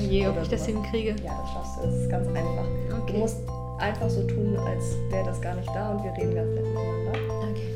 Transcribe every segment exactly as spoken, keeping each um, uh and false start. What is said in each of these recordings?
je, ob ich das sowas. hinkriege. Ja, das schaffst du. Das ist ganz einfach. Okay. Du musst einfach so tun, als wäre das gar nicht da und wir reden ganz nett miteinander. Okay.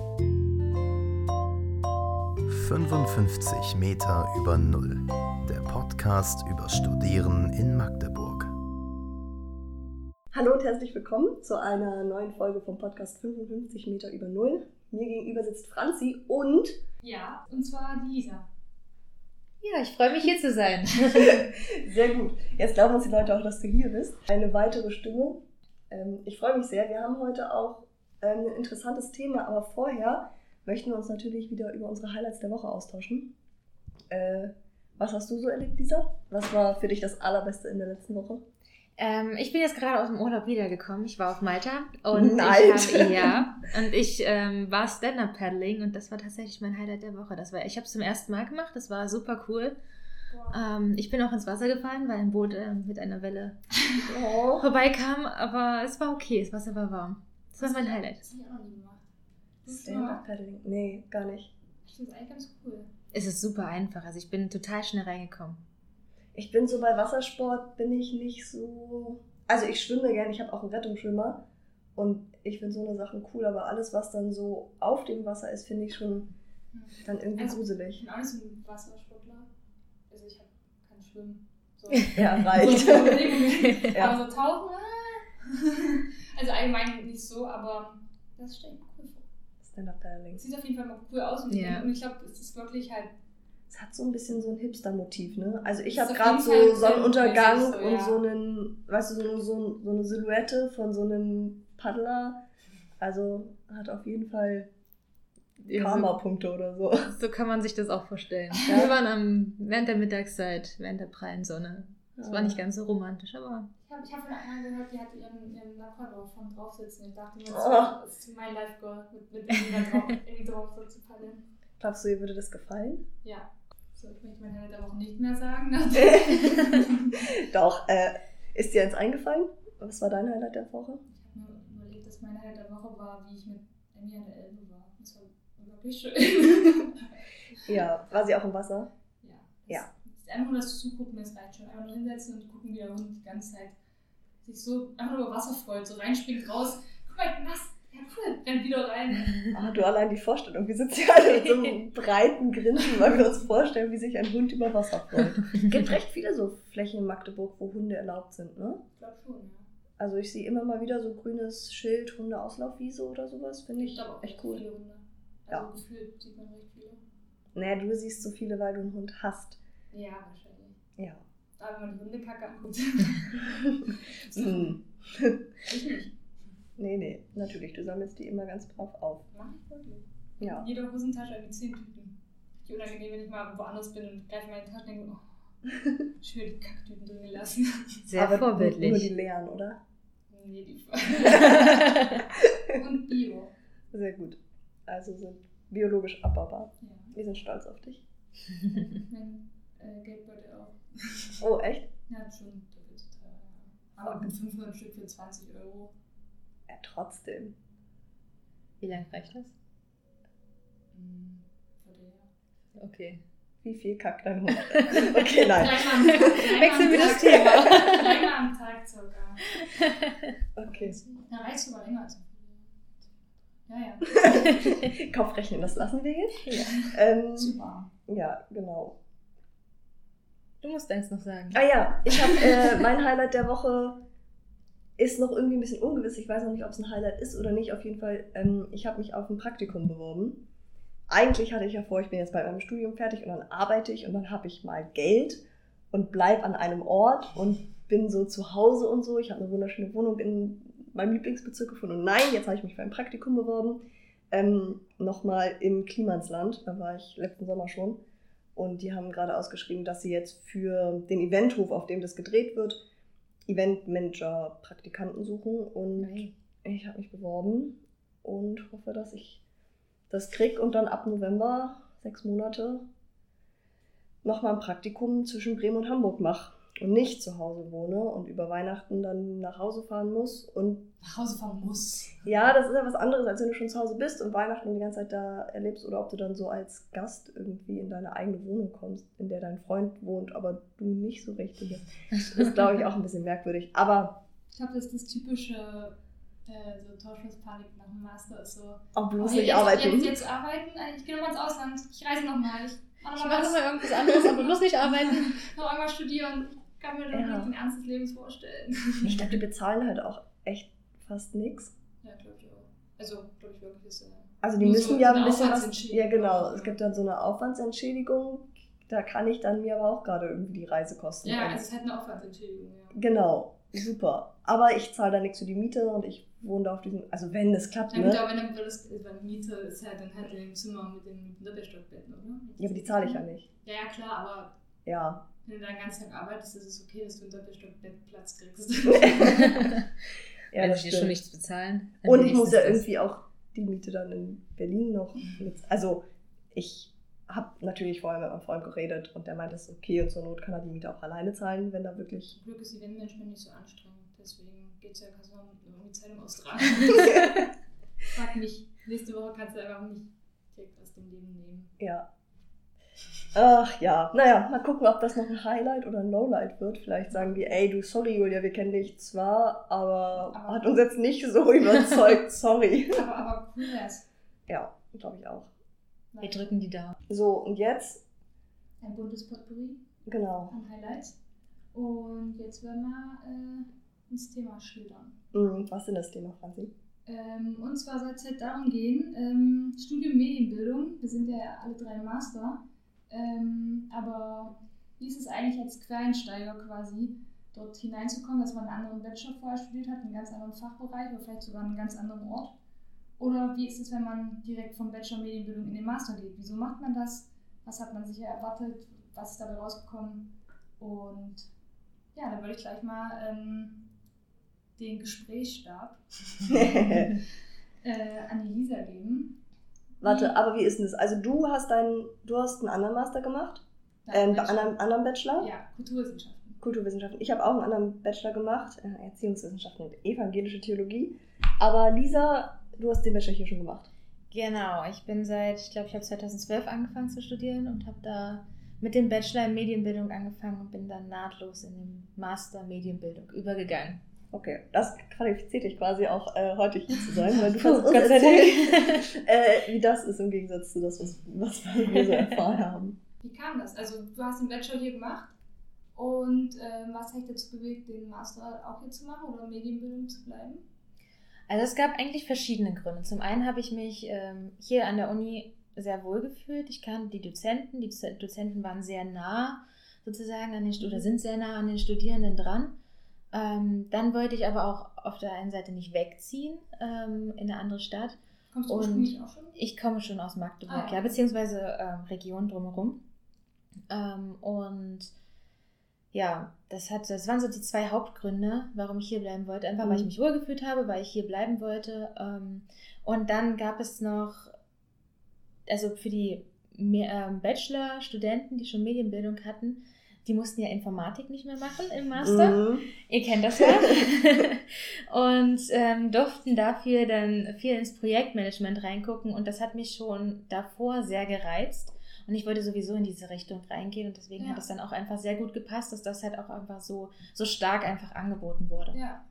fünfundfünfzig Meter über Null. Der Podcast über Studieren in Magdeburg. Hallo und herzlich willkommen zu einer neuen Folge vom Podcast fünfundfünfzig Meter über Null. Mir gegenüber sitzt Franzi und... Ja, und zwar die Lisa. Ja, ich freue mich hier zu sein. Sehr gut. Jetzt glauben uns die Leute auch, dass du hier bist. Eine weitere Stimme. Ähm, ich freue mich sehr. Wir haben heute auch ähm, ein interessantes Thema, aber vorher möchten wir uns natürlich wieder über unsere Highlights der Woche austauschen. Äh, was hast du so erlebt, Lisa? Was war für dich das Allerbeste in der letzten Woche? Ähm, ich bin jetzt gerade aus dem Urlaub wiedergekommen. Ich war auf Malta und Nein. ich habe ja und ich ähm, war Stand-Up-Paddling und das war tatsächlich mein Highlight der Woche. Das war, ich habe es zum ersten Mal gemacht. Das war super cool. Wow. Ähm, ich bin auch ins Wasser gefallen, weil ein Boot äh, mit einer Welle Oh. vorbeikam, aber es war okay. Das Wasser war warm. Das war mein Highlight. Das habe ich auch noch nie gemacht. Das ist Stand-Up-Paddling? Nee, gar nicht. Ich finde es eigentlich ganz cool. Es ist super einfach. Also ich bin total schnell reingekommen. Ich bin so bei Wassersport, bin ich nicht so... Also ich schwimme gerne, ich habe auch einen Rettungsschwimmer und ich finde so eine Sachen cool, aber alles, was dann so auf dem Wasser ist, finde ich schon dann irgendwie Also, Ich gruselig. bin auch nicht so ein Wassersportler. Also ich habe kein Schwimmen. So. Ja, reicht. So Bewegungen. Ja. Aber so tauchen, ah. Also allgemein nicht so, aber das stelle ich mir cool vor. Stand-Up-Paddling. Es sieht auf jeden Fall mal cool aus und Ja. und ich glaube, es ist wirklich halt. Es hat so ein bisschen so ein Hipster-Motiv, ne? Also ich Das habe ist gerade auf so jeden Fall Sonnenuntergang so, und ja. so einen, weißt du, so eine, so, so eine Silhouette von so einem Paddler. Also hat auf jeden Fall Ja, so- Karma-Punkte oder so. So kann man sich das auch vorstellen. Ja. Wir waren am, während der Mittagszeit, während der prallen Sonne. Das war nicht ganz so romantisch, aber Ich habe ich hab von einer gehört, die hatte ihren, ihren Labrador von drauf sitzen. Ich dachte mir, das, Oh. war, das ist mein Life Goal, mit, mit irgendwie da drauf, irgendwie drauf so zu paddeln. Glaubst du, ihr würde das gefallen? Ja. So, ich möchte mein Highlight aber auch nicht mehr sagen. Doch, äh, ist dir eins eingefallen? Was war dein Highlight der Woche? Ich habe mir überlegt, dass mein Highlight der Woche war, wie ich mit Emmy an der Elbe war. Das war wirklich schön. Ja, war sie auch im Wasser? Ja. Ja. Das ist einfach nur das Zugucken, das reicht schon. Einfach nur hinsetzen und gucken, wie der Hund die ganze Zeit sich so einfach nur über Wasser freut, so reinspringt raus. Guck mal, ich bin nass. Ja, cool. Rennt wieder rein. Ah, du allein die Vorstellung. Wir sitzen ja alle mit so einem breiten Grinsen, weil wir uns vorstellen, wie sich ein Hund über Wasser freut. Es gibt recht viele so Flächen in Magdeburg, wo Hunde erlaubt sind, ne? Ich glaube schon, ja. Also ich sehe immer mal wieder so grünes Schild, Hundeauslaufwiese oder sowas, finde ich glaube auch echt recht cool. viele Hunde. Also Ja. gefühlt sieht man recht viele. Naja, du siehst so viele, weil du einen Hund hast. Ja, wahrscheinlich. Ja. Aber wenn man die Hundekacke anguckt. Hm. Ich nicht. Nee, nee, natürlich, du sammelst die immer ganz brav auf. Mach ich wirklich. Ja. In jeder Hosentasche irgendwie zehn Tüten. Die unangenehm, wenn ich mal woanders bin und greife meine Tasche und denke, oh, schön die Kacktüten drin gelassen. sehr Aber vorbildlich. nur die leeren, oder? Nee, die Und Bio. Sehr gut. Also sind biologisch abbaubar. Ja. Wir sind stolz auf dich. Mein äh, Geldbeutel auch. Oh, echt? Ja, schon doppelt so teuer. Ja. Aber mit fünfhundert Stück für zwanzig Euro. Ja, trotzdem. Wie lange reicht das? Hm, vor der Jahr. Okay. Wie viel kackt dein Hund? Okay, nein. Dreimal am Tag. Dreimal Wechseln am wir das Tag. Thema. Dreimal am Tag circa. Okay. Da reicht sogar länger als ja, ja. Kopfrechnen, das lassen wir jetzt. Ja. Ähm, Super. ja, genau. Du musst eins noch sagen. Ah ja, ich habe äh, mein Highlight der Woche ist noch irgendwie ein bisschen ungewiss. Ich weiß noch nicht, ob es ein Highlight ist oder nicht. Auf jeden Fall, ähm, ich habe mich auf ein Praktikum beworben. Eigentlich hatte ich ja vor, ich bin jetzt bei meinem Studium fertig und dann arbeite ich und dann habe ich mal Geld und bleib an einem Ort und bin so zu Hause und so. Ich habe eine wunderschöne Wohnung in meinem Lieblingsbezirk gefunden. Und nein, jetzt habe ich mich für ein Praktikum beworben. Ähm, Nochmal im Klimansland. Da war ich letzten Sommer schon. Und die haben gerade ausgeschrieben, dass sie jetzt für den Eventhof, auf dem das gedreht wird, Eventmanager, Praktikanten suchen. Und Nein. ich habe mich beworben und hoffe, dass ich das kriege und dann ab November, sechs Monate, nochmal ein Praktikum zwischen Bremen und Hamburg mache. und nicht zu Hause wohne und über Weihnachten dann nach Hause fahren muss. Und Nach Hause fahren muss. ja, das ist ja was anderes, als wenn du schon zu Hause bist und Weihnachten die ganze Zeit da erlebst oder ob du dann so als Gast irgendwie in deine eigene Wohnung kommst, in der dein Freund wohnt, aber du nicht so richtig bist. Das ist, glaube ich, auch ein bisschen merkwürdig. Aber Ich glaube, das ist das typische äh, so Torschlusspanik nach dem Master ist so. auch bloß oh, nicht jetzt, arbeiten. Jetzt, jetzt arbeiten, ich gehe nochmal ins Ausland, ich reise nochmal, ich mache Ich nochmal mache was, nochmal irgendwas anderes, aber bloß nicht arbeiten. noch einmal studieren. Ich kann mir doch Ja. nicht den Ernst des Lebens vorstellen. Ich glaube, die bezahlen halt auch echt fast nichts. Ja, glaube ich auch. Also, glaube ich wirklich, ist äh, Also die nur müssen so ja eine ein bisschen was. Aufwandsentschädigung. Ja, genau. Es gibt dann so eine Aufwandsentschädigung. Da kann ich dann mir aber auch gerade irgendwie die Reisekosten. Ja, ein- also es ist halt eine Aufwandsentschädigung, ja. Genau, super. Aber ich zahle da nichts für die Miete und ich wohne da auf diesem. Also wenn das klappt, Ja, gut, ne? aber wenn dann das, weil Miete ist halt dann halt in dem Zimmer mit den Doppelstockbetten, oder? Ja, aber die zahle ich ja nicht. Ja, ja, klar, aber Ja. wenn du da den ganzen Tag arbeitest, ist es okay, dass du einen Doppelstockbettplatz kriegst. Ja, Wenn das sie dir stimmt. schon nichts bezahlen. dann Und ich muss ja wenigstens das. irgendwie auch die Miete dann in Berlin noch mit. Also ich habe natürlich vorher mit meinem Freund geredet und der meinte, es ist okay und zur Not kann er die Miete auch alleine zahlen, wenn da wirklich. Zum Glück ist Eventmanagement nicht so anstrengend, deswegen geht es ja, kannst du noch irgendwie Zeitung austragen. Frag mich, nächste Woche kannst du einfach nicht direkt aus dem Leben nehmen. Ja. Ach ja, naja, mal gucken, ob das noch ein Highlight oder ein Lowlight wird. Vielleicht sagen die, ey, du, sorry Julia, wir kennen dich zwar, aber, Aber- hat uns jetzt nicht so überzeugt, sorry. Aber, aber cool wär's. Ja, glaube ich auch. Wir drücken die Daumen. So, und jetzt, Ein buntes Potpourri genau, an Highlights. Und jetzt werden wir äh, ins Thema schildern. Hm, was ist denn das Thema, Franzi? Ähm, und zwar soll es halt darum gehen, ähm, Studium Medienbildung, wir sind ja alle drei im Master, ähm, aber wie ist es eigentlich als Quereinsteiger quasi, dort hineinzukommen, dass man einen anderen Bachelor vorher studiert hat, einen ganz anderen Fachbereich oder vielleicht sogar einen ganz anderen Ort? Oder wie ist es, wenn man direkt vom Bachelor Medienbildung in den Master geht? Wieso macht man das? Was hat man sich erwartet? Was ist dabei rausgekommen? Und ja, dann würde ich gleich mal ähm, den Gesprächsstab äh, an die Lisa geben. Warte, aber wie ist denn das? Also du hast deinen, du hast einen anderen Master gemacht, ähm, Bachelor. einen anderen, anderen Bachelor, Ja, Kulturwissenschaften. Kulturwissenschaften. Ich habe auch einen anderen Bachelor gemacht, äh, Erziehungswissenschaften und evangelische Theologie. Aber Lisa, du hast den Bachelor hier schon gemacht. Genau, ich bin seit, ich glaube, ich habe zweitausendzwölf angefangen zu studieren und habe da mit dem Bachelor in Medienbildung angefangen und bin dann nahtlos in den Master Medienbildung übergegangen. Okay, das qualifiziert dich quasi auch, äh, heute hier zu sein, weil du Puh, kannst uns Gott sei erzählen, äh, wie das ist im Gegensatz zu das, was, was wir so erfahren haben. Wie kam das? Also du hast den Bachelor hier gemacht und ähm, was hat dich dazu bewegt, den Master auch hier zu machen oder Medienbildung zu bleiben? Also es gab eigentlich verschiedene Gründe. Zum einen habe ich mich ähm, hier an der Uni sehr wohl gefühlt. Ich kannte die Dozenten. Die Doze- Dozenten waren sehr nah sozusagen an den Stu- oder sind sehr nah an den Studierenden dran. Ähm, dann wollte ich aber auch auf der einen Seite nicht wegziehen ähm, in eine andere Stadt. Kommst du Und ursprünglich auch schon? Ich komme schon aus Magdeburg, Ah, ja. ja, beziehungsweise ähm, Region drumherum. Ähm, und ja, das, hat, das waren so die zwei Hauptgründe, warum ich hier bleiben wollte. Einfach, weil ich Mhm. mich wohlgefühlt habe, weil ich hier bleiben wollte. Ähm, und dann gab es noch, also für die Me- ähm, Bachelor-Studenten, die schon Medienbildung hatten, die mussten ja Informatik nicht mehr machen im Master. Mhm. Ihr kennt das ja. Und ähm, durften dafür dann viel ins Projektmanagement reingucken. Und das hat mich schon davor sehr gereizt. Und ich wollte sowieso in diese Richtung reingehen. Und deswegen Ja. hat es dann auch einfach sehr gut gepasst, dass das halt auch einfach so, so stark einfach angeboten wurde. Ja.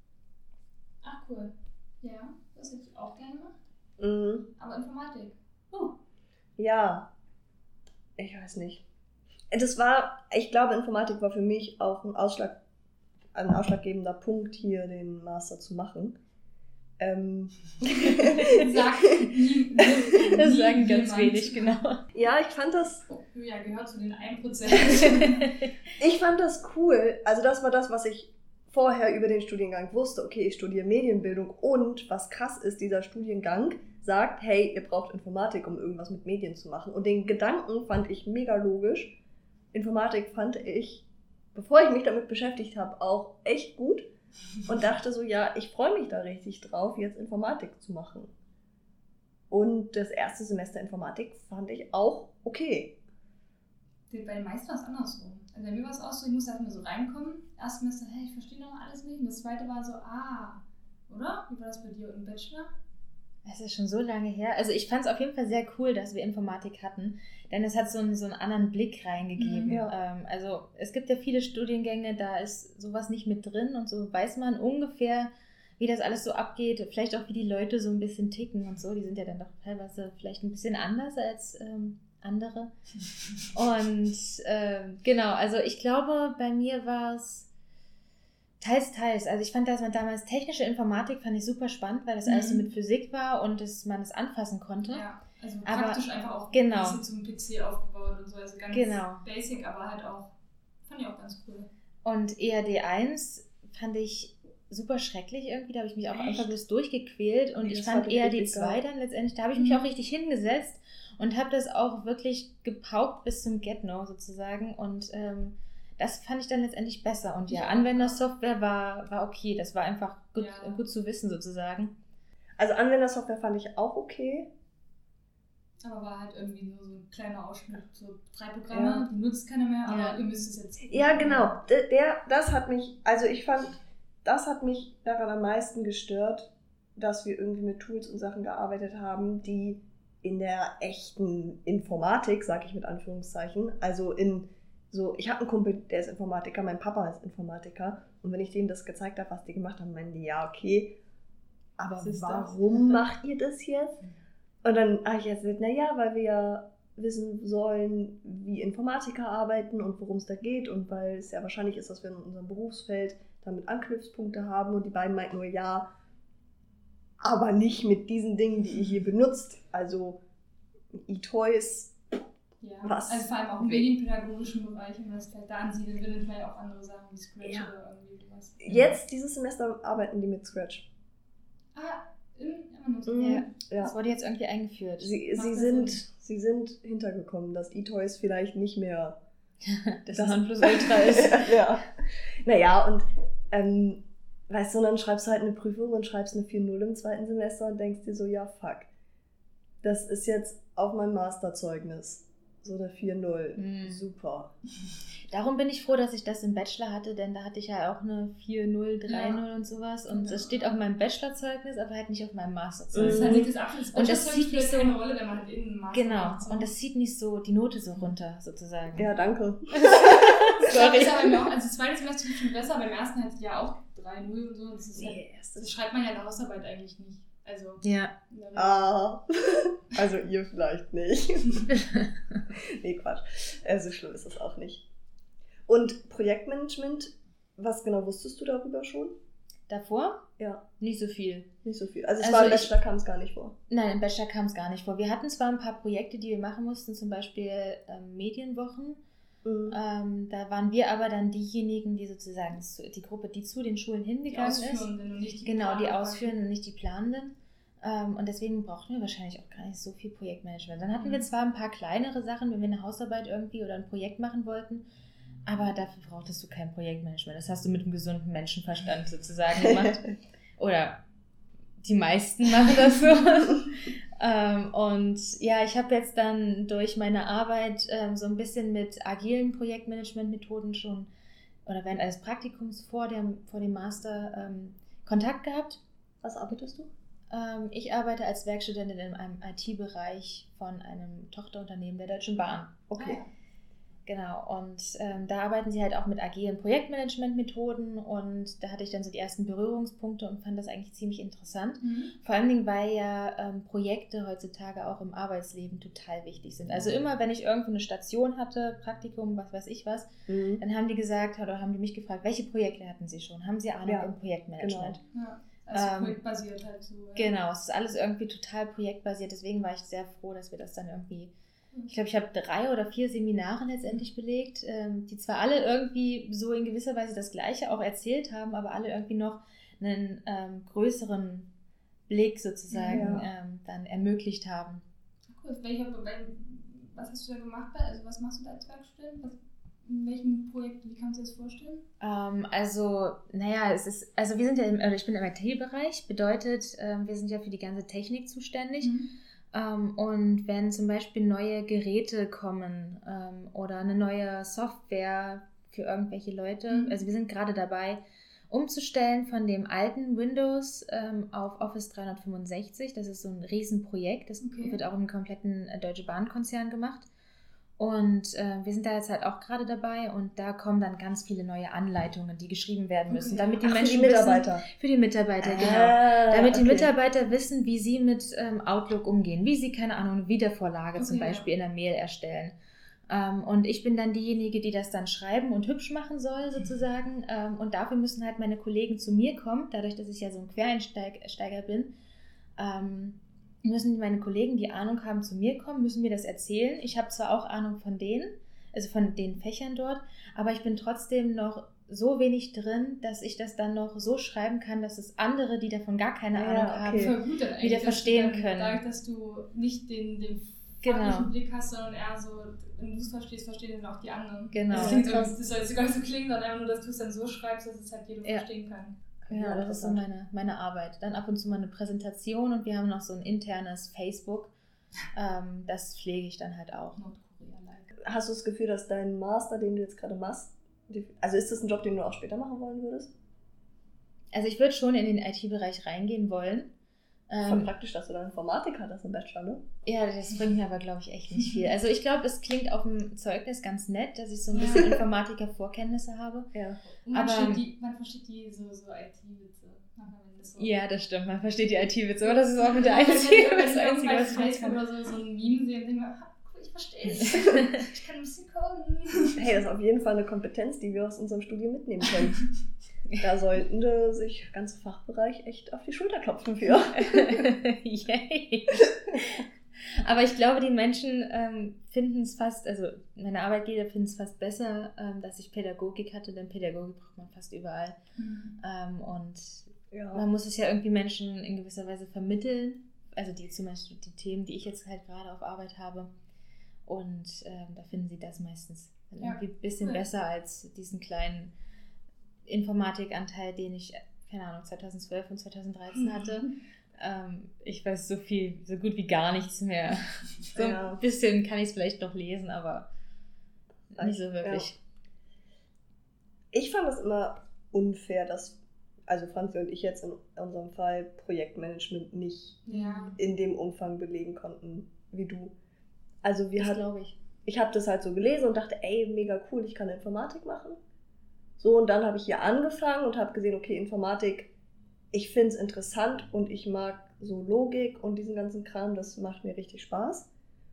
Ach cool. Ja, das hätte ich auch gerne gemacht. Mhm. Aber Informatik. Uh. Ja, ich weiß nicht. Das war, ich glaube, Informatik war für mich auch ein, Ausschlag, ein ausschlaggebender Punkt, hier den Master zu machen. Ähm, Sagt nie, Das nie sagen ganz jemand. wenig, genau. ja, ich fand das, Julia gehört zu den ein Prozent. ich fand das cool. Also das war das, was ich vorher über den Studiengang wusste. Okay, ich studiere Medienbildung und was krass ist, dieser Studiengang sagt, hey, ihr braucht Informatik, um irgendwas mit Medien zu machen. Und den Gedanken fand ich mega logisch. Informatik fand ich, bevor ich mich damit beschäftigt habe, auch echt gut. Und dachte so, ja, ich freue mich da richtig drauf, jetzt Informatik zu machen. Und das erste Semester Informatik fand ich auch okay. bei den meisten war es andersrum. Also bei mir war es auch so, ich musste erstmal so reinkommen. Erst Semester, hey, ich verstehe noch alles nicht. Und das zweite war so, ah, oder? Wie war das bei dir im Bachelor? Es ist schon so lange her. Also ich fand es auf jeden Fall sehr cool, dass wir Informatik hatten, denn es hat so einen, so einen anderen Blick reingegeben. Mhm, ja. Ähm, also es gibt ja viele Studiengänge, da ist sowas nicht mit drin und so weiß man ungefähr, wie das alles so abgeht. Vielleicht auch, wie die Leute so ein bisschen ticken und so. Die sind ja dann doch teilweise vielleicht ein bisschen anders als ähm, andere. Und ähm, genau, also ich glaube, bei mir war es teils, teils. Also ich fand das damals technische Informatik fand ich super spannend, weil das Mhm. alles so mit Physik war und dass man es anfassen konnte. Ja, also Aber praktisch einfach auch genau. ein bisschen zum P C aufgebaut und so. Also ganz Genau. basic, aber halt auch, fand ich auch ganz cool. Und E R D eins fand ich super schrecklich irgendwie. Da habe ich mich auch Echt? einfach bloß durchgequält. Und Nee, ich das fand fand ich E R D richtig zwei geil. dann letztendlich, da habe ich mich Mhm. auch richtig hingesetzt und habe das auch wirklich gepaukt bis zum Get-No sozusagen. Und ähm, das fand ich dann letztendlich besser. Und ja, Ja. Anwendersoftware war, war okay. Das war einfach gut, Ja. gut zu wissen sozusagen. Also Anwendersoftware fand ich auch okay. Aber war halt irgendwie nur so ein kleiner Ausschnitt, so drei Programme, Ja. die nutzt keiner mehr, aber Ja. ihr müsst es jetzt. Ja, genau. Der, der, das hat mich, also ich fand, das hat mich daran am meisten gestört, dass wir irgendwie mit Tools und Sachen gearbeitet haben, die in der echten Informatik, sag ich mit Anführungszeichen, also in so, ich habe einen Kumpel, der ist Informatiker, mein Papa ist Informatiker und wenn ich denen das gezeigt habe, was die gemacht haben, meinen die, ja, okay, aber Was ist warum macht ihr das jetzt? Und dann habe ich erzählt, naja, weil wir ja wissen sollen, wie Informatiker arbeiten und worum es da geht und weil es ja wahrscheinlich ist, dass wir in unserem Berufsfeld damit Anknüpfpunkte haben und die beiden meinten nur, ja, aber nicht mit diesen Dingen, die ihr hier benutzt. Also eToys, Ja, Was? also vor allem auch im medienpädagogischen Bereich, wenn man es vielleicht da ansiedeln will, nimmt man ja auch andere Sachen wie Scratch Ja. oder irgendwie was. jetzt dieses Semester arbeiten die mit Scratch. Ah, im Evernote. Mhm. Ja. Ja. Das wurde jetzt irgendwie eingeführt. Sie, Macht sie, das sind, Sinn? sie sind hintergekommen, dass eToys vielleicht nicht mehr das das- Nonplusultra ist. ja. Naja, und ähm, weißt du, und dann schreibst du halt eine Prüfung und schreibst eine vier null im zweiten Semester und denkst dir so, ja, fuck. Das ist jetzt auf meinem Masterzeugnis. So eine vier null. Mhm. Super. Darum bin ich froh, dass ich das im Bachelor hatte, denn da hatte ich ja auch eine vier null, drei null Ja. und sowas. Und Ja. das steht auf meinem Bachelorzeugnis, aber halt nicht auf meinem Mhm. Masterzeugnis. Das heißt, nicht das Abschluss Und das Bachelorzeugnis sieht nicht spielt so- keine Rolle, wenn man halt in einen Master Genau. macht, so. Und das zieht nicht so die Note so runter, sozusagen. Ja, danke. Sorry. Das ist ja bei mir auch, also das zweite Semester ist schon besser, beim ersten hatte ich ja auch drei null und so. Das, ist halt, Nee, das erstes. schreibt man ja in der Hausarbeit eigentlich nicht. Also, Ja. in der Regel. Ah, also ihr vielleicht nicht. Nee, Quatsch. Äh, so schlimm ist das auch nicht. Und Projektmanagement, was genau wusstest du darüber schon? Davor Ja, nicht so viel. nicht so viel. Also es Also war im ich- Bachelor, kam es gar nicht vor. Nein, im Bachelor kam es gar nicht vor. Wir hatten zwar ein paar Projekte, die wir machen mussten, zum Beispiel ähm, Medienwochen. Mhm. Ähm, da waren wir aber dann diejenigen, die sozusagen, zu, die Gruppe, die zu den Schulen Die hingegangen ist. Ausführenden und nicht die Genau, die Planenden. Ausführenden und nicht die Planenden. Ähm, und deswegen brauchten wir wahrscheinlich auch gar nicht so viel Projektmanagement. Dann hatten wir Mhm. zwar ein paar kleinere Sachen, wenn wir eine Hausarbeit irgendwie oder ein Projekt machen wollten, aber dafür brauchtest du kein Projektmanagement. Das hast du mit einem gesunden Menschenverstand sozusagen gemacht. Oder die meisten machen das so. ähm, und ja, ich habe jetzt dann durch meine Arbeit ähm, so ein bisschen mit agilen Projektmanagement-Methoden schon oder während eines Praktikums vor dem, vor dem Master ähm, Kontakt gehabt. Was arbeitest du? Ähm, ich arbeite als Werkstudentin in einem I T-Bereich von einem Tochterunternehmen der Deutschen Bahn. Okay. Ah, Genau, und ähm, da arbeiten sie halt auch mit agilen Projektmanagement-Methoden und da hatte ich dann so die ersten Berührungspunkte und fand das eigentlich ziemlich interessant. Mhm. Vor allen Dingen, weil ja ähm, Projekte heutzutage auch im Arbeitsleben total wichtig sind. Also immer, wenn ich irgendwo eine Station hatte, Praktikum, was weiß ich was, Mhm. dann haben die gesagt oder haben die mich gefragt, welche Projekte hatten sie schon? Haben sie Ahnung Ja, im Projektmanagement? Ja, also Ähm, projektbasiert halt so. ja. Genau, es ist alles irgendwie total projektbasiert. Deswegen war ich sehr froh, dass wir das dann irgendwie, ich glaube, ich habe drei oder vier Seminare letztendlich belegt, ähm, die zwar alle irgendwie so in gewisser Weise das Gleiche auch erzählt haben, aber alle irgendwie noch einen ähm, größeren Blick sozusagen Ja. ähm, dann ermöglicht haben. Cool. Welcher, was hast du da gemacht? Bei, also was machst du da als Werkstudent? Was, in welchem Projekt, wie kannst du dir das vorstellen? Ähm, also, naja, es ist, also wir sind ja im, oder ich bin im I T-Bereich, bedeutet, ähm, wir sind ja für die ganze Technik zuständig. Mhm. Ähm, und wenn zum Beispiel neue Geräte kommen ähm, oder eine neue Software für irgendwelche Leute, mhm. also wir sind gerade dabei, umzustellen von dem alten Windows ähm, auf Office dreihundertfünfundsechzig. Das ist so ein Riesenprojekt. Das okay. wird auch im kompletten äh, Deutsche Bahn-Konzern gemacht. Und äh, wir sind da jetzt halt auch gerade dabei und da kommen dann ganz viele neue Anleitungen, die geschrieben werden müssen, okay. damit die Ach, Menschen für die Mitarbeiter. wissen, für die Mitarbeiter, ah, genau, damit okay. die Mitarbeiter wissen, wie sie mit ähm, Outlook umgehen, wie sie, keine Ahnung, eine Wiedervorlage okay, zum Beispiel ja. in der Mail erstellen. Ähm, und ich bin dann diejenige, die das dann schreiben und hübsch machen soll, sozusagen. Mhm. Ähm, und dafür müssen halt meine Kollegen zu mir kommen, dadurch, dass ich ja so ein Quereinsteiger bin. Ähm, müssen meine Kollegen, die Ahnung haben, zu mir kommen, müssen mir das erzählen. Ich habe zwar auch Ahnung von denen, also von den Fächern dort, aber ich bin trotzdem noch so wenig drin, dass ich das dann noch so schreiben kann, dass es andere, die davon gar keine ja, Ahnung okay. haben, gut, wieder verstehen dann, können. Dadurch, dass du nicht den, den genau. fachlichen Blick hast, sondern eher so, wenn du es verstehst, verstehen dann auch die anderen. Genau. Das klingt das soll jetzt gar nicht so klingen, sondern einfach nur, dass du es dann so schreibst, dass es halt jeder ja. verstehen kann. Ja, ja, das ist so meine, meine Arbeit. Dann ab und zu mal eine Präsentation und wir haben noch so ein internes Facebook. Ähm, das pflege ich dann halt auch. Nordkorea-like. Hast du das Gefühl, dass dein Master, den du jetzt gerade machst, also ist das ein Job, den du auch später machen wollen würdest? Also ich würde schon in den I T-Bereich reingehen wollen. Voll ähm, praktisch, dass du da Informatik hattest im Bachelor, ne? Ja, das bringt mir aber, glaube ich, echt nicht viel. Also ich glaube, es klingt auf dem Zeugnis ganz nett, dass ich so ein bisschen Informatiker-Vorkenntnisse habe. Ja. Und man, aber, die, man versteht die so, so I T-Witze. So. Ja, das stimmt, man versteht die I T-Witze, aber das ist auch mit der einzige, das Einzige, was ich Facebook oder so, so ein Meme sehen und denke mir, cool, ich verstehe es. Ich kann ein bisschen coden. Hey, das ist auf jeden Fall eine Kompetenz, die wir aus unserem Studium mitnehmen können. Da sollten äh, sich ganze Fachbereich echt auf die Schulter klopfen für. Yay. Aber ich glaube, die Menschen ähm, finden es fast, also meine Arbeitgeber finden es fast besser, ähm, dass ich Pädagogik hatte, denn Pädagogik braucht man fast überall. Mhm. Ähm, und ja. man muss es ja irgendwie Menschen in gewisser Weise vermitteln, also die zum Beispiel die Themen, die ich jetzt halt gerade auf Arbeit habe. Und ähm, da finden sie das meistens dann ja. irgendwie ein bisschen cool. besser als diesen kleinen Informatikanteil, den ich, keine Ahnung, zweitausendzwölf und zweitausenddreizehn hatte. ähm, ich weiß so viel, so gut wie gar nichts mehr. So ja. ein bisschen kann ich es vielleicht noch lesen, aber nicht so wirklich. Ja. Ich fand es immer unfair, dass, also Franzi und ich jetzt in unserem Fall Projektmanagement nicht ja. in dem Umfang belegen konnten wie du. Also wir das hatten, glaube ich. Ich habe das halt so gelesen und dachte, ey, mega cool, ich kann Informatik machen. So, und dann habe ich hier angefangen und habe gesehen, okay, Informatik, ich finde es interessant und ich mag so Logik und diesen ganzen Kram, das macht mir richtig Spaß.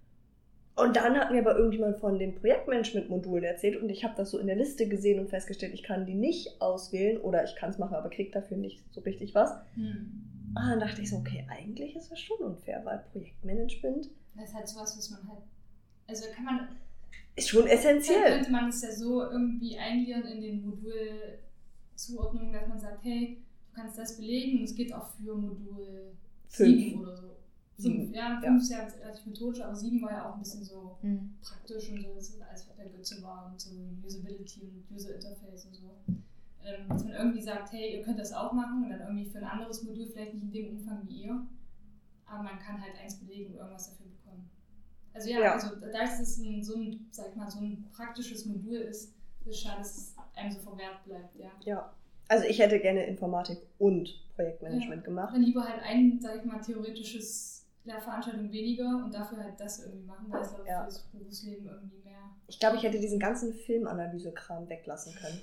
Und dann hat mir aber irgendjemand von den Projektmanagement-Modulen erzählt und ich habe das so in der Liste gesehen und festgestellt, ich kann die nicht auswählen oder ich kann es machen, aber kriege dafür nicht so richtig was. Hm. Und dann dachte ich so, okay, eigentlich ist das schon unfair, weil Projektmanagement... Das ist halt sowas, was man halt... Also kann man... Ist schon essentiell. Dann könnte man es ja so irgendwie eingliedern in den Modulzuordnungen, dass man sagt, hey, du kannst das belegen und es geht auch für Modul sieben oder so. Fünf, ja, fünf ist ja relativ methodisch, aber sieben war ja auch ein bisschen so mhm. praktisch und so, das ist alles, was der Götze war und so Usability und User Interface und so. Ähm, dass man irgendwie sagt, hey, ihr könnt das auch machen und dann irgendwie für ein anderes Modul vielleicht nicht in dem Umfang wie ihr, aber man kann halt eins belegen und irgendwas dafür bekommen. Also ja, ja. also da es ein, so ein, sag ich mal, so ein praktisches Modul ist, ist es schade, dass es einem so verwehrt bleibt, ja. Ja, also ich hätte gerne Informatik und Projektmanagement ja. gemacht. Dann lieber halt ein, sag ich mal, theoretisches Lehrveranstaltung weniger und dafür halt das irgendwie machen, weil es glaube ich ja. für das Berufsleben irgendwie mehr... Ich glaube, ich hätte diesen ganzen Filmanalyse-Kram weglassen können.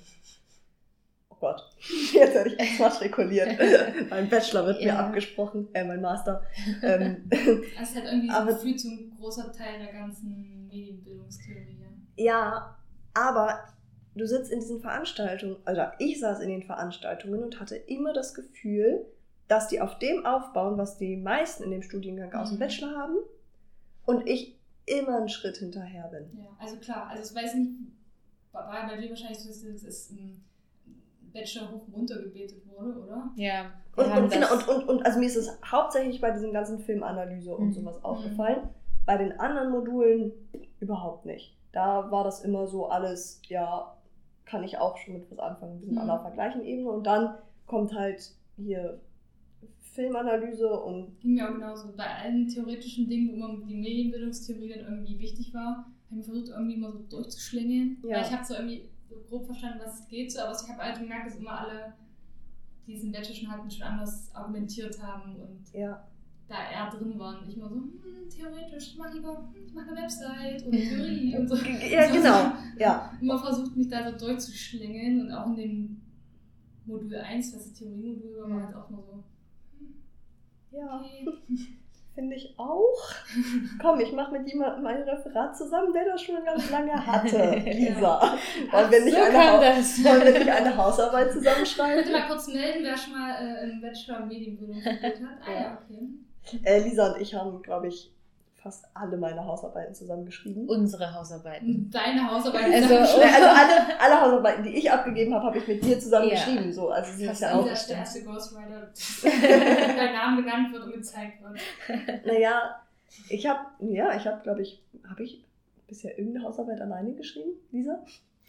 Oh Gott, jetzt werde ich exmatrikuliert. Mein Bachelor wird ja. mir abgesprochen, äh, mein Master. Ähm, das ist halt irgendwie so gefühlt so ein großer Teil der ganzen Medienbildungstheorie. Ja, aber du sitzt in diesen Veranstaltungen, also ich saß in den Veranstaltungen und hatte immer das Gefühl, dass die auf dem aufbauen, was die meisten in dem Studiengang aus dem Bachelor haben und ich immer einen Schritt hinterher bin. Ja, also klar, also ich weiß nicht, war bei dir wahrscheinlich so, dass es ein Bachelor hoch runter gebetet wurde, oder? Ja. Und, und, genau, und, und, und also mir ist es hauptsächlich bei diesen ganzen Filmanalyse und mhm. sowas aufgefallen. Bei den anderen Modulen überhaupt nicht. Da war das immer so alles, ja, kann ich auch schon mit was anfangen. Wir sind mhm. alle auf der gleichen Ebene. Und dann kommt halt hier Filmanalyse und... Ging mir auch genauso. Bei allen theoretischen Dingen, wo immer die Medienbildungstheorie dann irgendwie wichtig war, habe ich versucht, irgendwie immer so durchzuschlängeln. Ja. Weil ich habe so irgendwie so grob verstanden, was es geht, so, aber ich habe halt gemerkt, dass immer alle, die es im Bachelor schon hatten, schon anders argumentiert haben und Ja. da eher drin waren. Ich immer so, hm, theoretisch, ich mache lieber, hm, ich mache eine Website oder Theorie und so. Ja, so, genau. Ja. Immer versucht, mich da so durchzuschlängeln und auch in dem Modul eins, was das Theoriemodul war, war halt auch nur so, hm, Ja. okay. Finde ich auch. Komm, ich mache mit jemandem ein Referat zusammen, der das schon ganz lange hatte, Lisa. Wollen wir nicht, so eine, kam Hau- das. wollen wir nicht eine Hausarbeit zusammenschreiben? Bitte mal kurz melden, wer schon mal äh, im Bachelor Medienbildung studiert hat. Ah ja, okay. Äh, Lisa und ich haben, glaube ich, fast alle meine Hausarbeiten zusammengeschrieben. Unsere Hausarbeiten. Deine Hausarbeit. Also- Also alle, alle Hausarbeiten, die ich abgegeben habe, habe ich mit dir zusammen Ja. geschrieben. So. Also sie ist Fast ja Lisa auch. ist der erste Ghostwriter, dein Name genannt wird und gezeigt wird. Naja, ich habe, ja, ich habe, glaube ich, habe ich bisher irgendeine Hausarbeit alleine geschrieben, Lisa?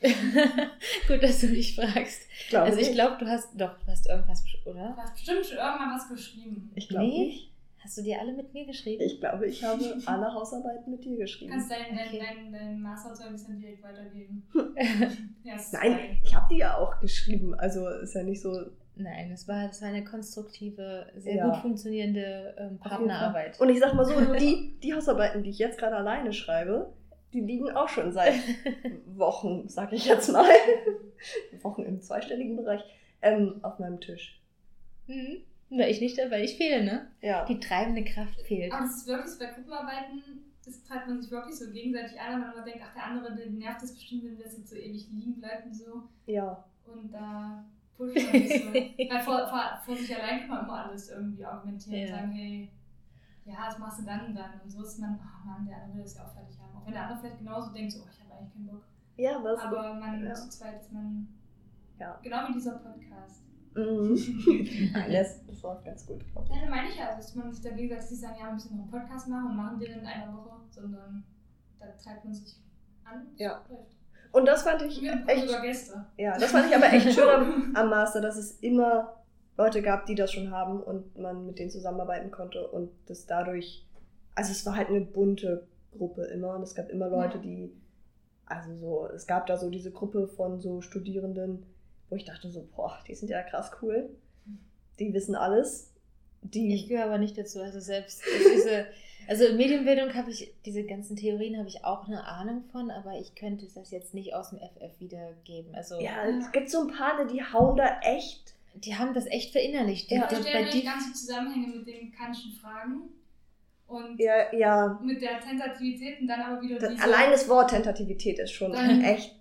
Gut, dass du mich fragst. Ich glaube Also ich nicht. glaube, du hast doch, du hast irgendwas, oder? Du hast bestimmt schon irgendwann was geschrieben. Ich glaube Nee. nicht. Hast du die alle mit mir geschrieben? Ich glaube, ich habe alle Hausarbeiten mit dir Du geschrieben. kannst dein, dein, Okay. dein, dein Masterzeugnis dann direkt weitergeben. Ja, ist Nein, geil. ich habe die ja auch geschrieben. Also ist ja nicht so. Nein, das war, das war eine konstruktive, sehr Ja. gut funktionierende ähm, Partnerarbeit. Und ich sag mal so, nur die, die Hausarbeiten, die ich jetzt gerade alleine schreibe, die liegen auch schon seit Wochen, sag ich jetzt mal, Wochen im zweistelligen Bereich, ähm, auf meinem Tisch. Mhm. Na, ich nicht, weil ich fehle, ne? Ja. Die treibende Kraft fehlt. Aber es ist wirklich so, bei Gruppenarbeiten, das treibt man sich wirklich so gegenseitig an, weil man denkt, ach, der andere, den nervt das bestimmt, wenn das jetzt so ewig liegen bleibt und so. Ja. Und da pusht man sich so. Weil vor, vor, vor sich allein kann man immer alles irgendwie argumentieren und Ja. sagen, hey, ja, das machst du dann und dann. Und so ist man, ach Mann, der andere will das ja auch fertig haben. Auch wenn der andere vielleicht genauso denkt, so, oh, ich habe eigentlich keinen Bock. Ja, was? Aber man ja. zu zweit ist man, Ja. genau wie dieser Podcast. Mhm. Nein, das, das war ganz gut, glaube ich. Ja, meine ich ja, also, dass man sich da gegenseitig sagen, ja, wir müssen noch einen Podcast machen und machen den in einer Woche, sondern da treibt man sich an. und Ja. es läuft. Und das fand ich Wir haben echt, sogar Gäste. ja, das fand ich aber echt schön am, am Master, dass es immer Leute gab, die das schon haben und man mit denen zusammenarbeiten konnte und das dadurch, also es war halt eine bunte Gruppe immer und es gab immer Leute, Ja. die, also so, es gab da so diese Gruppe von so Studierenden, wo ich dachte so, boah, die sind ja krass cool, die wissen alles, die, Ich gehöre aber nicht dazu. Also selbst diese, also in Medienbildung habe ich, diese ganzen Theorien habe ich auch eine Ahnung von, aber ich könnte das jetzt nicht aus dem F F wiedergeben. Also ja, es gibt so ein paar, ne, die hauen da echt, die haben das echt verinnerlicht. Die, Ja. Ich die, verstehe bei natürlich die, ganz die Zusammenhänge mit den kantischen Fragen und ja, ja, mit der Tentativität und dann aber wieder das, diese, allein das Wort Tentativität ist schon Dann- echt,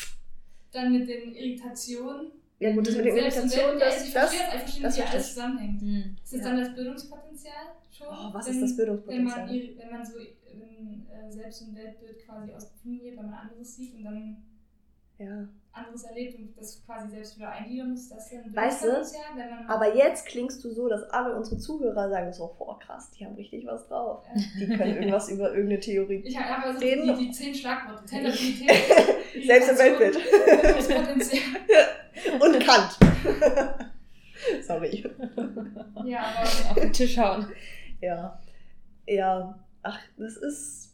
dann mit den Irritationen. ja gut, das mit den Selbst im Irritationen, Welt- das, ich das, verstehe das, ich verstehe das nicht, wie verstehe alles ich. zusammenhängt. Hm. Ist das Ja. dann das Bildungspotenzial schon? Oh, was wenn, ist das Wenn man, Bildungspotenzial? ir- wenn man so in, äh, selbst im Weltbild quasi aus dem Film geht, wenn man anderes sieht und dann Ja. anderes erlebt und das quasi selbst wieder eingliedern muss, das ist dann Weißt du, Bildungspotenzial, wenn man Aber jetzt klingst du so, dass alle unsere Zuhörer sagen so, boah krass, die haben richtig was drauf. äh, Die können irgendwas über irgendeine Theorie. ich habe aber so Reden. die, die zehn Schlagworte. Tentativität, Selbst im Irritation, Weltbild. Bildungspotenzial. Und Kant. Sorry. Ja, aber auf den Tisch hauen. Ja. Ja. Ach, das ist.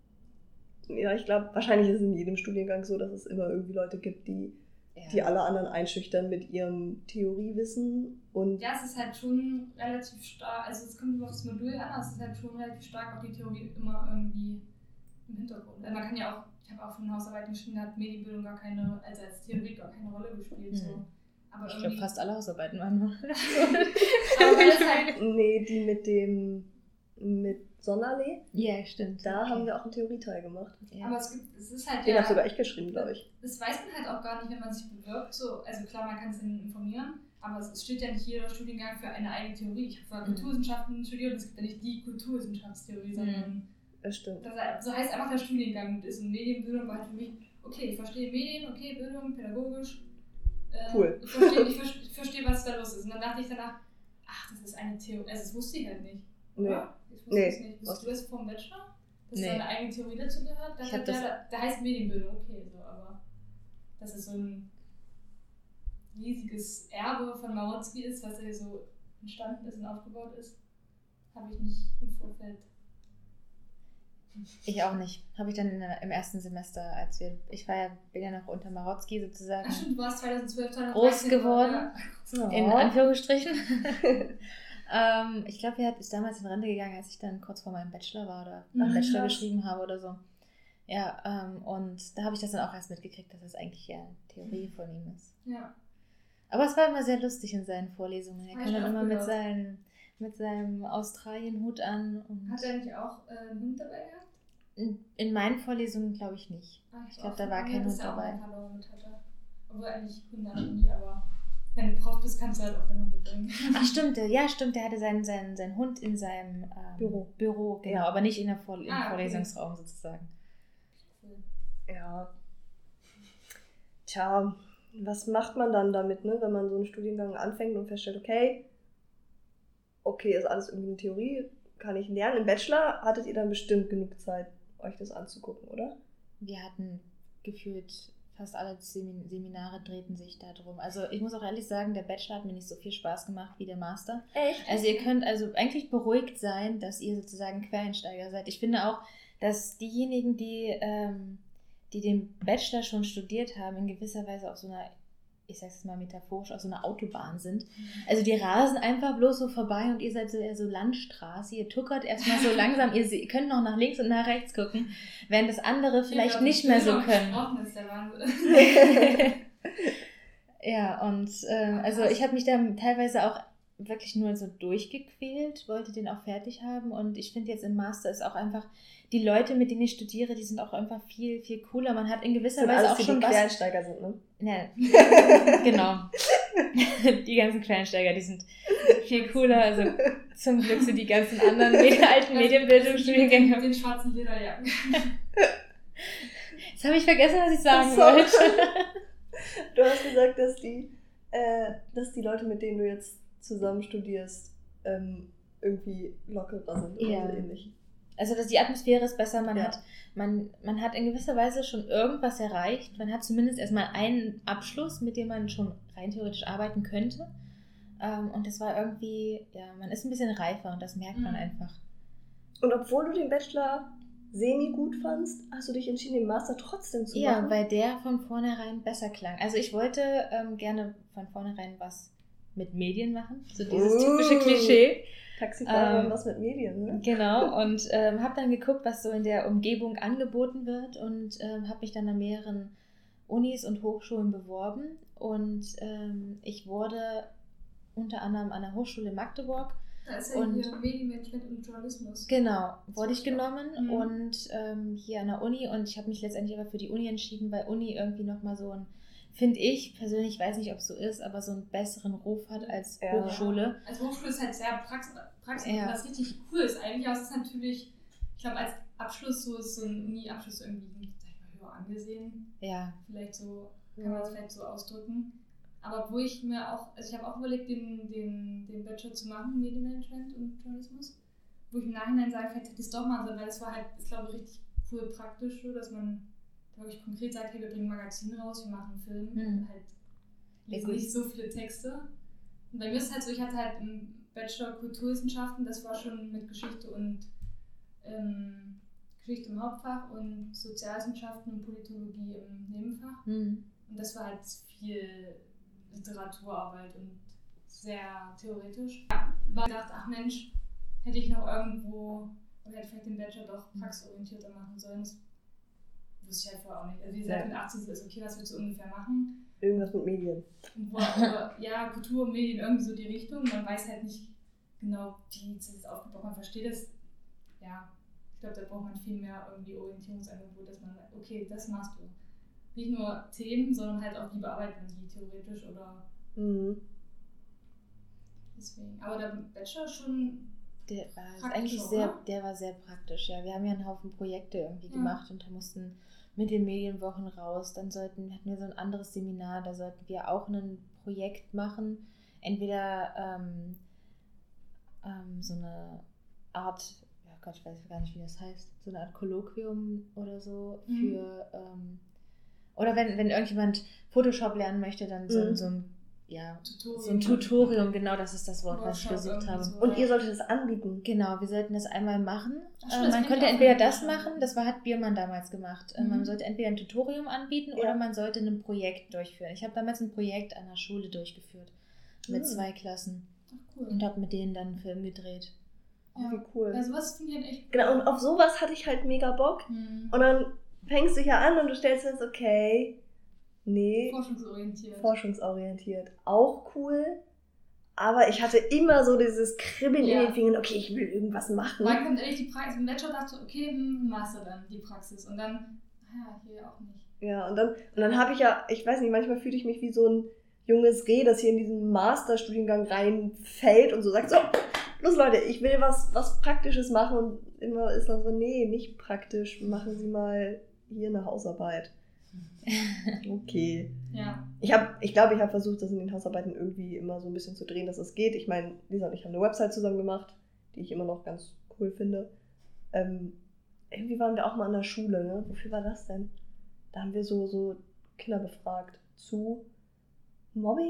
Ja, ich glaube, wahrscheinlich ist es in jedem Studiengang so, dass es immer irgendwie Leute gibt, die, die alle anderen einschüchtern mit ihrem Theoriewissen. Und ja, es ist halt schon relativ stark, also es kommt immer auf das Modul an, aber es ist halt schon relativ stark auch die Theorie immer irgendwie im Hintergrund. Also man kann ja auch, ich habe auch von Hausarbeiten geschrieben, da hat Medienbildung gar keine, also als Theorie gar keine Rolle gespielt. So. Mhm. Aber Ich glaube, irgendwie, fast alle Hausarbeiten waren noch. aber wenn es halt, nee, die mit dem mit Sonderlee, Ja, stimmt. da Okay. haben wir auch einen Theorieteil gemacht. Ja. aber es gibt, es ist halt Den ja, habe sogar ich geschrieben, glaube ich. das weiß man halt auch gar nicht, wenn man sich bewirbt. So, also klar, man kann sich dann informieren, aber es steht ja nicht jeder Studiengang für eine eigene Theorie. Ich habe zwar Mhm. Kulturwissenschaften studiert und es gibt ja nicht die Kulturwissenschaftstheorie, sondern Das stimmt. das, so heißt einfach der Studiengang und ist in Medienbildung war halt für mich, okay, ich verstehe Medien, okay, Bildung, pädagogisch. Äh, Cool. Ich verstehe, ich, verstehe, ich verstehe, was da los ist. Und dann dachte ich danach, ach, das ist eine Theorie, also das wusste ich halt nicht. Nee. Oder? Ich wusste Nee. es nicht. Wusstest du das vom Bachelor? Dass Nee. da eine eigene Theorie dazu gehört? Da, Ich hab der, das- da, da heißt Medienbildung, okay, so, aber dass es so ein riesiges Erbe von Marotzki ist, was er so entstanden ist und aufgebaut ist, habe ich nicht im Vorfeld. Ich auch nicht. Habe ich dann in der, im ersten Semester, als wir, ich war ja, bin ja noch unter Marotzki sozusagen. Ach stimmt, du warst zweitausendzwölf, groß geworden, ja. in Anführungsstrichen. ähm, ich glaube, er ist damals in Rente gegangen, als ich dann kurz vor meinem Bachelor war oder einen Mhm, Bachelor krass. geschrieben habe oder so. Ja, ähm, und da habe ich das dann auch erst mitgekriegt, dass das eigentlich ja Theorie von ihm ist. Ja. Aber es war immer sehr lustig in seinen Vorlesungen. Er Hab kam ich dann immer oft mit, gehört. seinen, mit seinem Australien-Hut an. Und Hat er nicht auch äh, einen Hund dabei gehabt? in, in meinen Vorlesungen glaube ich nicht. Ah, Ich glaub, hab da auch war gehört, kein dass Hund er auch dabei. einen Verlor mit hatte. Obwohl eigentlich Hunde an der Uni, aber wenn du Prof bist, kannst du halt auch deinen Hund mitbringen. Ach stimmt, der- ja stimmt, der hatte seinen, seinen, seinen Hund in seinem ähm, Büro. Büro, genau, Ja. aber nicht in der Vor im Ah, okay. Vorlesungsraum sozusagen. Cool. Ja. Tja, was macht man dann damit, ne, wenn man so einen Studiengang anfängt und feststellt, okay, okay, ist alles irgendwie eine Theorie, kann ich lernen. Im Bachelor hattet ihr dann bestimmt genug Zeit, euch das anzugucken, oder? Wir hatten gefühlt, fast alle Semin- Seminare drehten sich darum. Also ich muss auch ehrlich sagen, der Bachelor hat mir nicht so viel Spaß gemacht wie der Master. Echt? Also ihr könnt also eigentlich beruhigt sein, dass ihr sozusagen Quereinsteiger seid. Ich finde auch, dass diejenigen, die, ähm, die den Bachelor schon studiert haben, in gewisser Weise auf so einer, ich sag's mal metaphorisch, auf so einer Autobahn sind. Also die rasen einfach bloß so vorbei und ihr seid so eher so Landstraße. Ihr tuckert erstmal so langsam, ihr se- könnt noch nach links und nach rechts gucken, während das andere vielleicht Ja, nicht mehr so Bildung können. gesprochen ist der Wahnsinn. Ja, und ähm, also ich habe mich da teilweise auch wirklich nur so durchgequält, wollte den auch fertig haben und ich finde jetzt im Master ist auch einfach, die Leute, mit denen ich studiere, die sind auch einfach viel, viel cooler. Man hat in gewisser Sind Weise alles auch die, schon die was... Quereinsteiger sind, ne? Ja, genau. Die ganzen Quereinsteiger, die sind viel cooler. Also zum Glück sind die ganzen anderen Medi- alten Medienbildungsstudiengänge. Mit den schwarzen Lederjacken. Jetzt habe ich vergessen, was ich sagen Sorry. wollte. Du hast gesagt, dass die, äh, dass die Leute, mit denen du jetzt zusammen studierst, ähm, irgendwie lockerer sind oder Ja. so ähnlich. Also dass die Atmosphäre ist besser, man, Ja. hat, man, man hat in gewisser Weise schon irgendwas erreicht. Man hat zumindest erstmal einen Abschluss, mit dem man schon rein theoretisch arbeiten könnte. Ähm, und das war irgendwie, ja, man ist ein bisschen reifer und das merkt man Mhm. einfach. Und obwohl du den Bachelor semi gut fandst, hast du dich entschieden, den Master trotzdem zu Ja, machen? weil der von vornherein besser klang. Also ich wollte ähm, gerne von vornherein was mit Medien machen, so dieses Uh. typische Klischee. Taxifahrer Ähm, und was mit Medien, ne? Genau, und ähm, habe dann geguckt, was so in der Umgebung angeboten wird und ähm, habe mich dann an mehreren Unis und Hochschulen beworben und ähm, ich wurde unter anderem an der Hochschule Magdeburg, Da ist ja Und- hier Medienmanagement und Journalismus. genau, wurde ich genommen Mhm. und ähm, hier an der Uni und ich habe mich letztendlich aber für die Uni entschieden, weil Uni irgendwie nochmal so ein, finde ich persönlich, weiß nicht, ob es so ist, aber so einen besseren Ruf hat als Ja. Hochschule. Also Hochschule ist halt sehr prax praxis, Ja. was richtig cool ist eigentlich, aber es ist natürlich, ich glaube, als Abschluss so ist so ein Uni-Abschluss irgendwie, sag ich mal, höher angesehen. Ja, Vielleicht so, kann Ja. man es vielleicht so ausdrücken. Aber wo ich mir auch, also ich habe auch überlegt, den, den, den Bachelor zu machen, Medienmanagement und Journalismus, wo ich im Nachhinein sage, vielleicht hätte ich es doch machen sollen, weil das war halt, ich glaube, richtig cool praktisch so, dass man, glaube ich, konkret sagt, hey, wir bringen ein Magazin raus, wir machen einen Film Mhm. und halt Ja, lesen gut. nicht so viele Texte. Und bei mir ist es halt so, ich hatte halt einen Bachelor Kulturwissenschaften, das war schon mit Geschichte und ähm, Geschichte im Hauptfach und Sozialwissenschaften und Politologie im Nebenfach. hm. Und das war halt viel Literaturarbeit und sehr theoretisch. Ja, war gedacht, ach Mensch, hätte ich noch irgendwo, oder hätte vielleicht den Bachelor doch praxisorientierter machen sollen. Das wusste ich halt vorher auch nicht. Also wie gesagt, Ja. mit achtzehn so ist okay, was willst du ungefähr machen? Irgendwas mit Medien. Und wo, aber, ja, Kultur und Medien, irgendwie so die Richtung. Man weiß halt nicht genau, wie ist das aufgebaut. Man versteht es. Ja, ich glaube, da braucht man viel mehr irgendwie Orientierungsangebot, dass man sagt, okay, das machst du. Nicht nur Themen, sondern halt auch, wie bearbeitet man die theoretisch oder Mhm. deswegen. Aber der Bachelor schon, Der war Praktisch, eigentlich oder? sehr, der war sehr praktisch, ja. Wir haben ja einen Haufen Projekte irgendwie Ja. gemacht und da mussten mit den Medienwochen raus. Dann sollten, hatten wir so ein anderes Seminar, da sollten wir auch ein Projekt machen. Entweder ähm, ähm, so eine Art, ja Gott, ich weiß gar nicht, wie das heißt, so eine Art Kolloquium oder so Mhm. für, ähm, oder wenn, wenn irgendjemand Photoshop lernen möchte, dann so, Mhm. so ein ja, Tutorium. so ein Tutorium, genau, das ist das Wort, was ich Workshop gesucht habe. irgendwie so. Und ihr solltet das anbieten. Genau, wir sollten das einmal machen. Ach stimmt, äh, das man kenn ich könnte auch entweder von das dir. machen, das war, hat Biermann damals gemacht. Äh, Man Mhm. sollte entweder ein Tutorium anbieten Ja. oder man sollte ein Projekt durchführen. Ich habe damals ein Projekt an der Schule durchgeführt mit Mhm. zwei Klassen Ach, cool. und habe mit denen dann einen Film gedreht. Oh, wie cool. Ja, sowas finde ich halt echt cool. Genau, und auf sowas hatte ich halt mega Bock. Mhm. Und dann fängst du hier an und du stellst fest, okay, nee, Forschungsorientiert. forschungsorientiert, auch cool. Aber ich hatte immer so dieses Kribbeln Ja. in den Fingern, okay, ich will irgendwas machen. Wann kommt ehrlich die Praxis? Im Bachelor dachte ich, okay, hm, Master dann, die Praxis. Und dann, ah ja, hier auch nicht. Ja, und dann, und dann habe ich ja, ich weiß nicht, manchmal fühle ich mich wie so ein junges Reh, das hier in diesen Masterstudiengang reinfällt und so sagt, so, los Leute, ich will was, was Praktisches machen. Und immer ist dann so, nee, nicht praktisch, machen Sie mal hier eine Hausarbeit. Okay. Ja. Ich habe, ich glaube, ich habe versucht, das in den Hausarbeiten irgendwie immer so ein bisschen zu drehen, dass es geht. Ich meine, Lisa und ich haben eine Website zusammen gemacht, die ich immer noch ganz cool finde. Ähm, irgendwie waren wir auch mal an der Schule, ne? Wofür war das denn? Da haben wir so, so Kinder befragt zu Mobbing?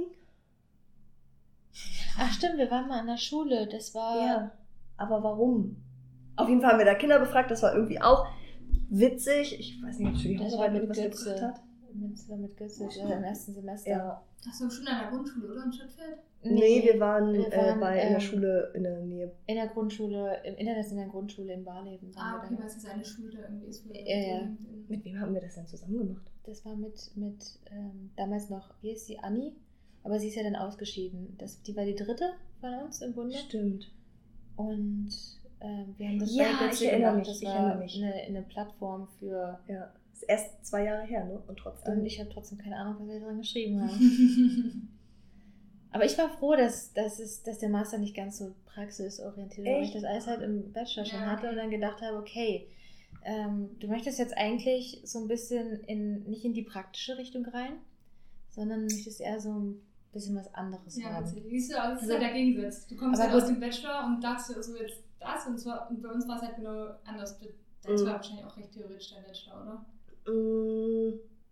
Ach stimmt, wir waren mal an der Schule. Das war... Ja. Aber warum? Auf jeden Fall haben wir da Kinder befragt, das war irgendwie auch witzig. Ich weiß nicht, ob es für die Das war Hausarbeit mit irgendwas Götze. gebracht hat. Mit, mit Götze äh, im ersten Semester. Ja. Das war schon an der Grundschule, oder? In Stadtfeld? Nee, wir waren, wir äh, waren, bei in der ähm, Schule in der Nähe. in der Grundschule, im internationalen Grundschule in Barleben. waren Ah, wir okay, da. weil es jetzt eine Schule da irgendwie ist. Wo Ja, ja. in- Mit wem haben wir das denn zusammen gemacht? Das war mit, mit ähm, damals noch, wie ist sie, Anni? Aber sie ist ja dann ausgeschieden. Das, die war die dritte von uns im Bunde. Stimmt. Und ähm, wir haben das Ja, bei Götze ich erinnere gemacht. mich, Das ich war erinnere mich. Eine, eine Plattform für... Ja. Ist erst zwei Jahre her, ne? Und trotzdem. Und ich habe trotzdem keine Ahnung, was wir drin geschrieben haben. Aber ich war froh, dass, dass, es, dass der Master nicht ganz so praxisorientiert war, weil ich Echt? das alles halt im Bachelor schon Ja, hatte okay. und dann gedacht habe, okay, ähm, du möchtest jetzt eigentlich so ein bisschen in, nicht in die praktische Richtung rein, sondern möchtest eher so ein bisschen was anderes Ja, haben. witzig. Siehst du, also das ist Also- halt der Gegensatz. Du kommst Aber halt aus gut. dem Bachelor und dazu so jetzt das und, zwar, und bei uns war es halt genau anders. Das Mhm. war wahrscheinlich auch recht theoretisch der Bachelor, oder? Mm,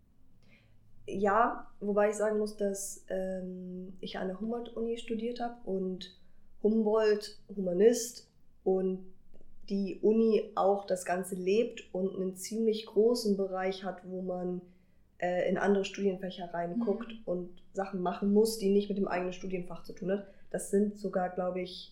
ja, wobei ich sagen muss, dass ähm, ich an der Humboldt-Uni studiert habe und Humboldt Humanist und die Uni auch das Ganze lebt und einen ziemlich großen Bereich hat, wo man äh, in andere Studienfächer reinguckt Mhm. und Sachen machen muss, die nicht mit dem eigenen Studienfach zu tun hat. Das sind sogar, glaube ich,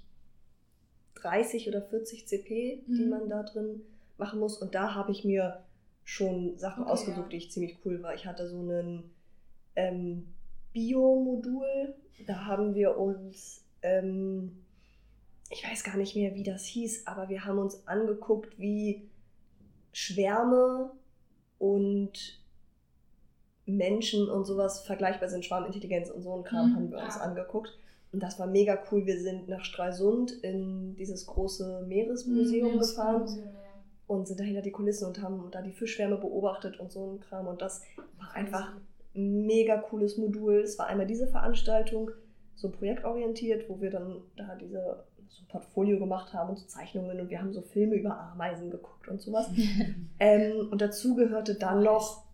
dreißig oder vierzig C P, die Mhm. man da drin machen muss. Und da habe ich mir schon Sachen Okay, ausgesucht, ja. die ich ziemlich cool war. Ich hatte so einen ähm, Bio-Modul. Da haben wir uns, ähm, ich weiß gar nicht mehr, wie das hieß, aber wir haben uns angeguckt, wie Schwärme und Menschen und sowas vergleichbar sind, Schwarmintelligenz und so ein Kram Mhm, haben wir uns ja. angeguckt. Und das war mega cool. Wir sind nach Stralsund in dieses große Meeresmuseum Mhm, gefahren Museum, ja. und sind dahinter die Kulissen und haben da die Fischschwärme beobachtet und so ein Kram. Und das war einfach ein mega cooles Modul. Es war einmal diese Veranstaltung, so projektorientiert, wo wir dann da diese so ein Portfolio gemacht haben und so Zeichnungen und wir haben so Filme über Ameisen geguckt und sowas. ähm, und dazu gehörte dann noch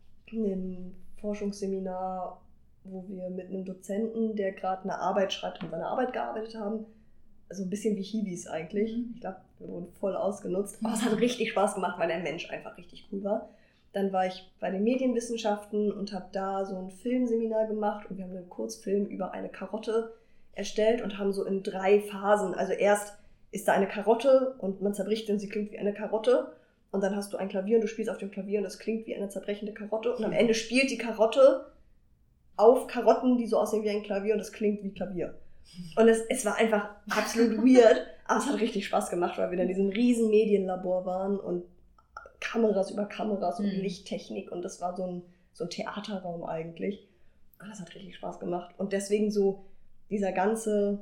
ein Forschungsseminar, wo wir mit einem Dozenten, der gerade eine Arbeit schreibt, an seiner Arbeit gearbeitet haben. Also ein bisschen wie Hiwis eigentlich. Mhm. Ich glaube, wir wurden voll ausgenutzt. Aber es hat richtig Spaß gemacht, weil der Mensch einfach richtig cool war. Dann war ich bei den Medienwissenschaften und habe da so ein Filmseminar gemacht und wir haben einen Kurzfilm über eine Karotte erstellt und haben so in drei Phasen, also erst ist da eine Karotte und man zerbricht und sie klingt wie eine Karotte und dann hast du ein Klavier und du spielst auf dem Klavier und es klingt wie eine zerbrechende Karotte und am Ende spielt die Karotte auf Karotten, die so aussehen wie ein Klavier und es klingt wie Klavier. Und es, es war einfach absolut weird, aber es hat richtig Spaß gemacht, weil wir dann in diesem riesen Medienlabor waren und Kameras über Kameras und Mhm. Lichttechnik und das war so ein, so ein Theaterraum eigentlich. Und das hat richtig Spaß gemacht. Und deswegen so dieser ganze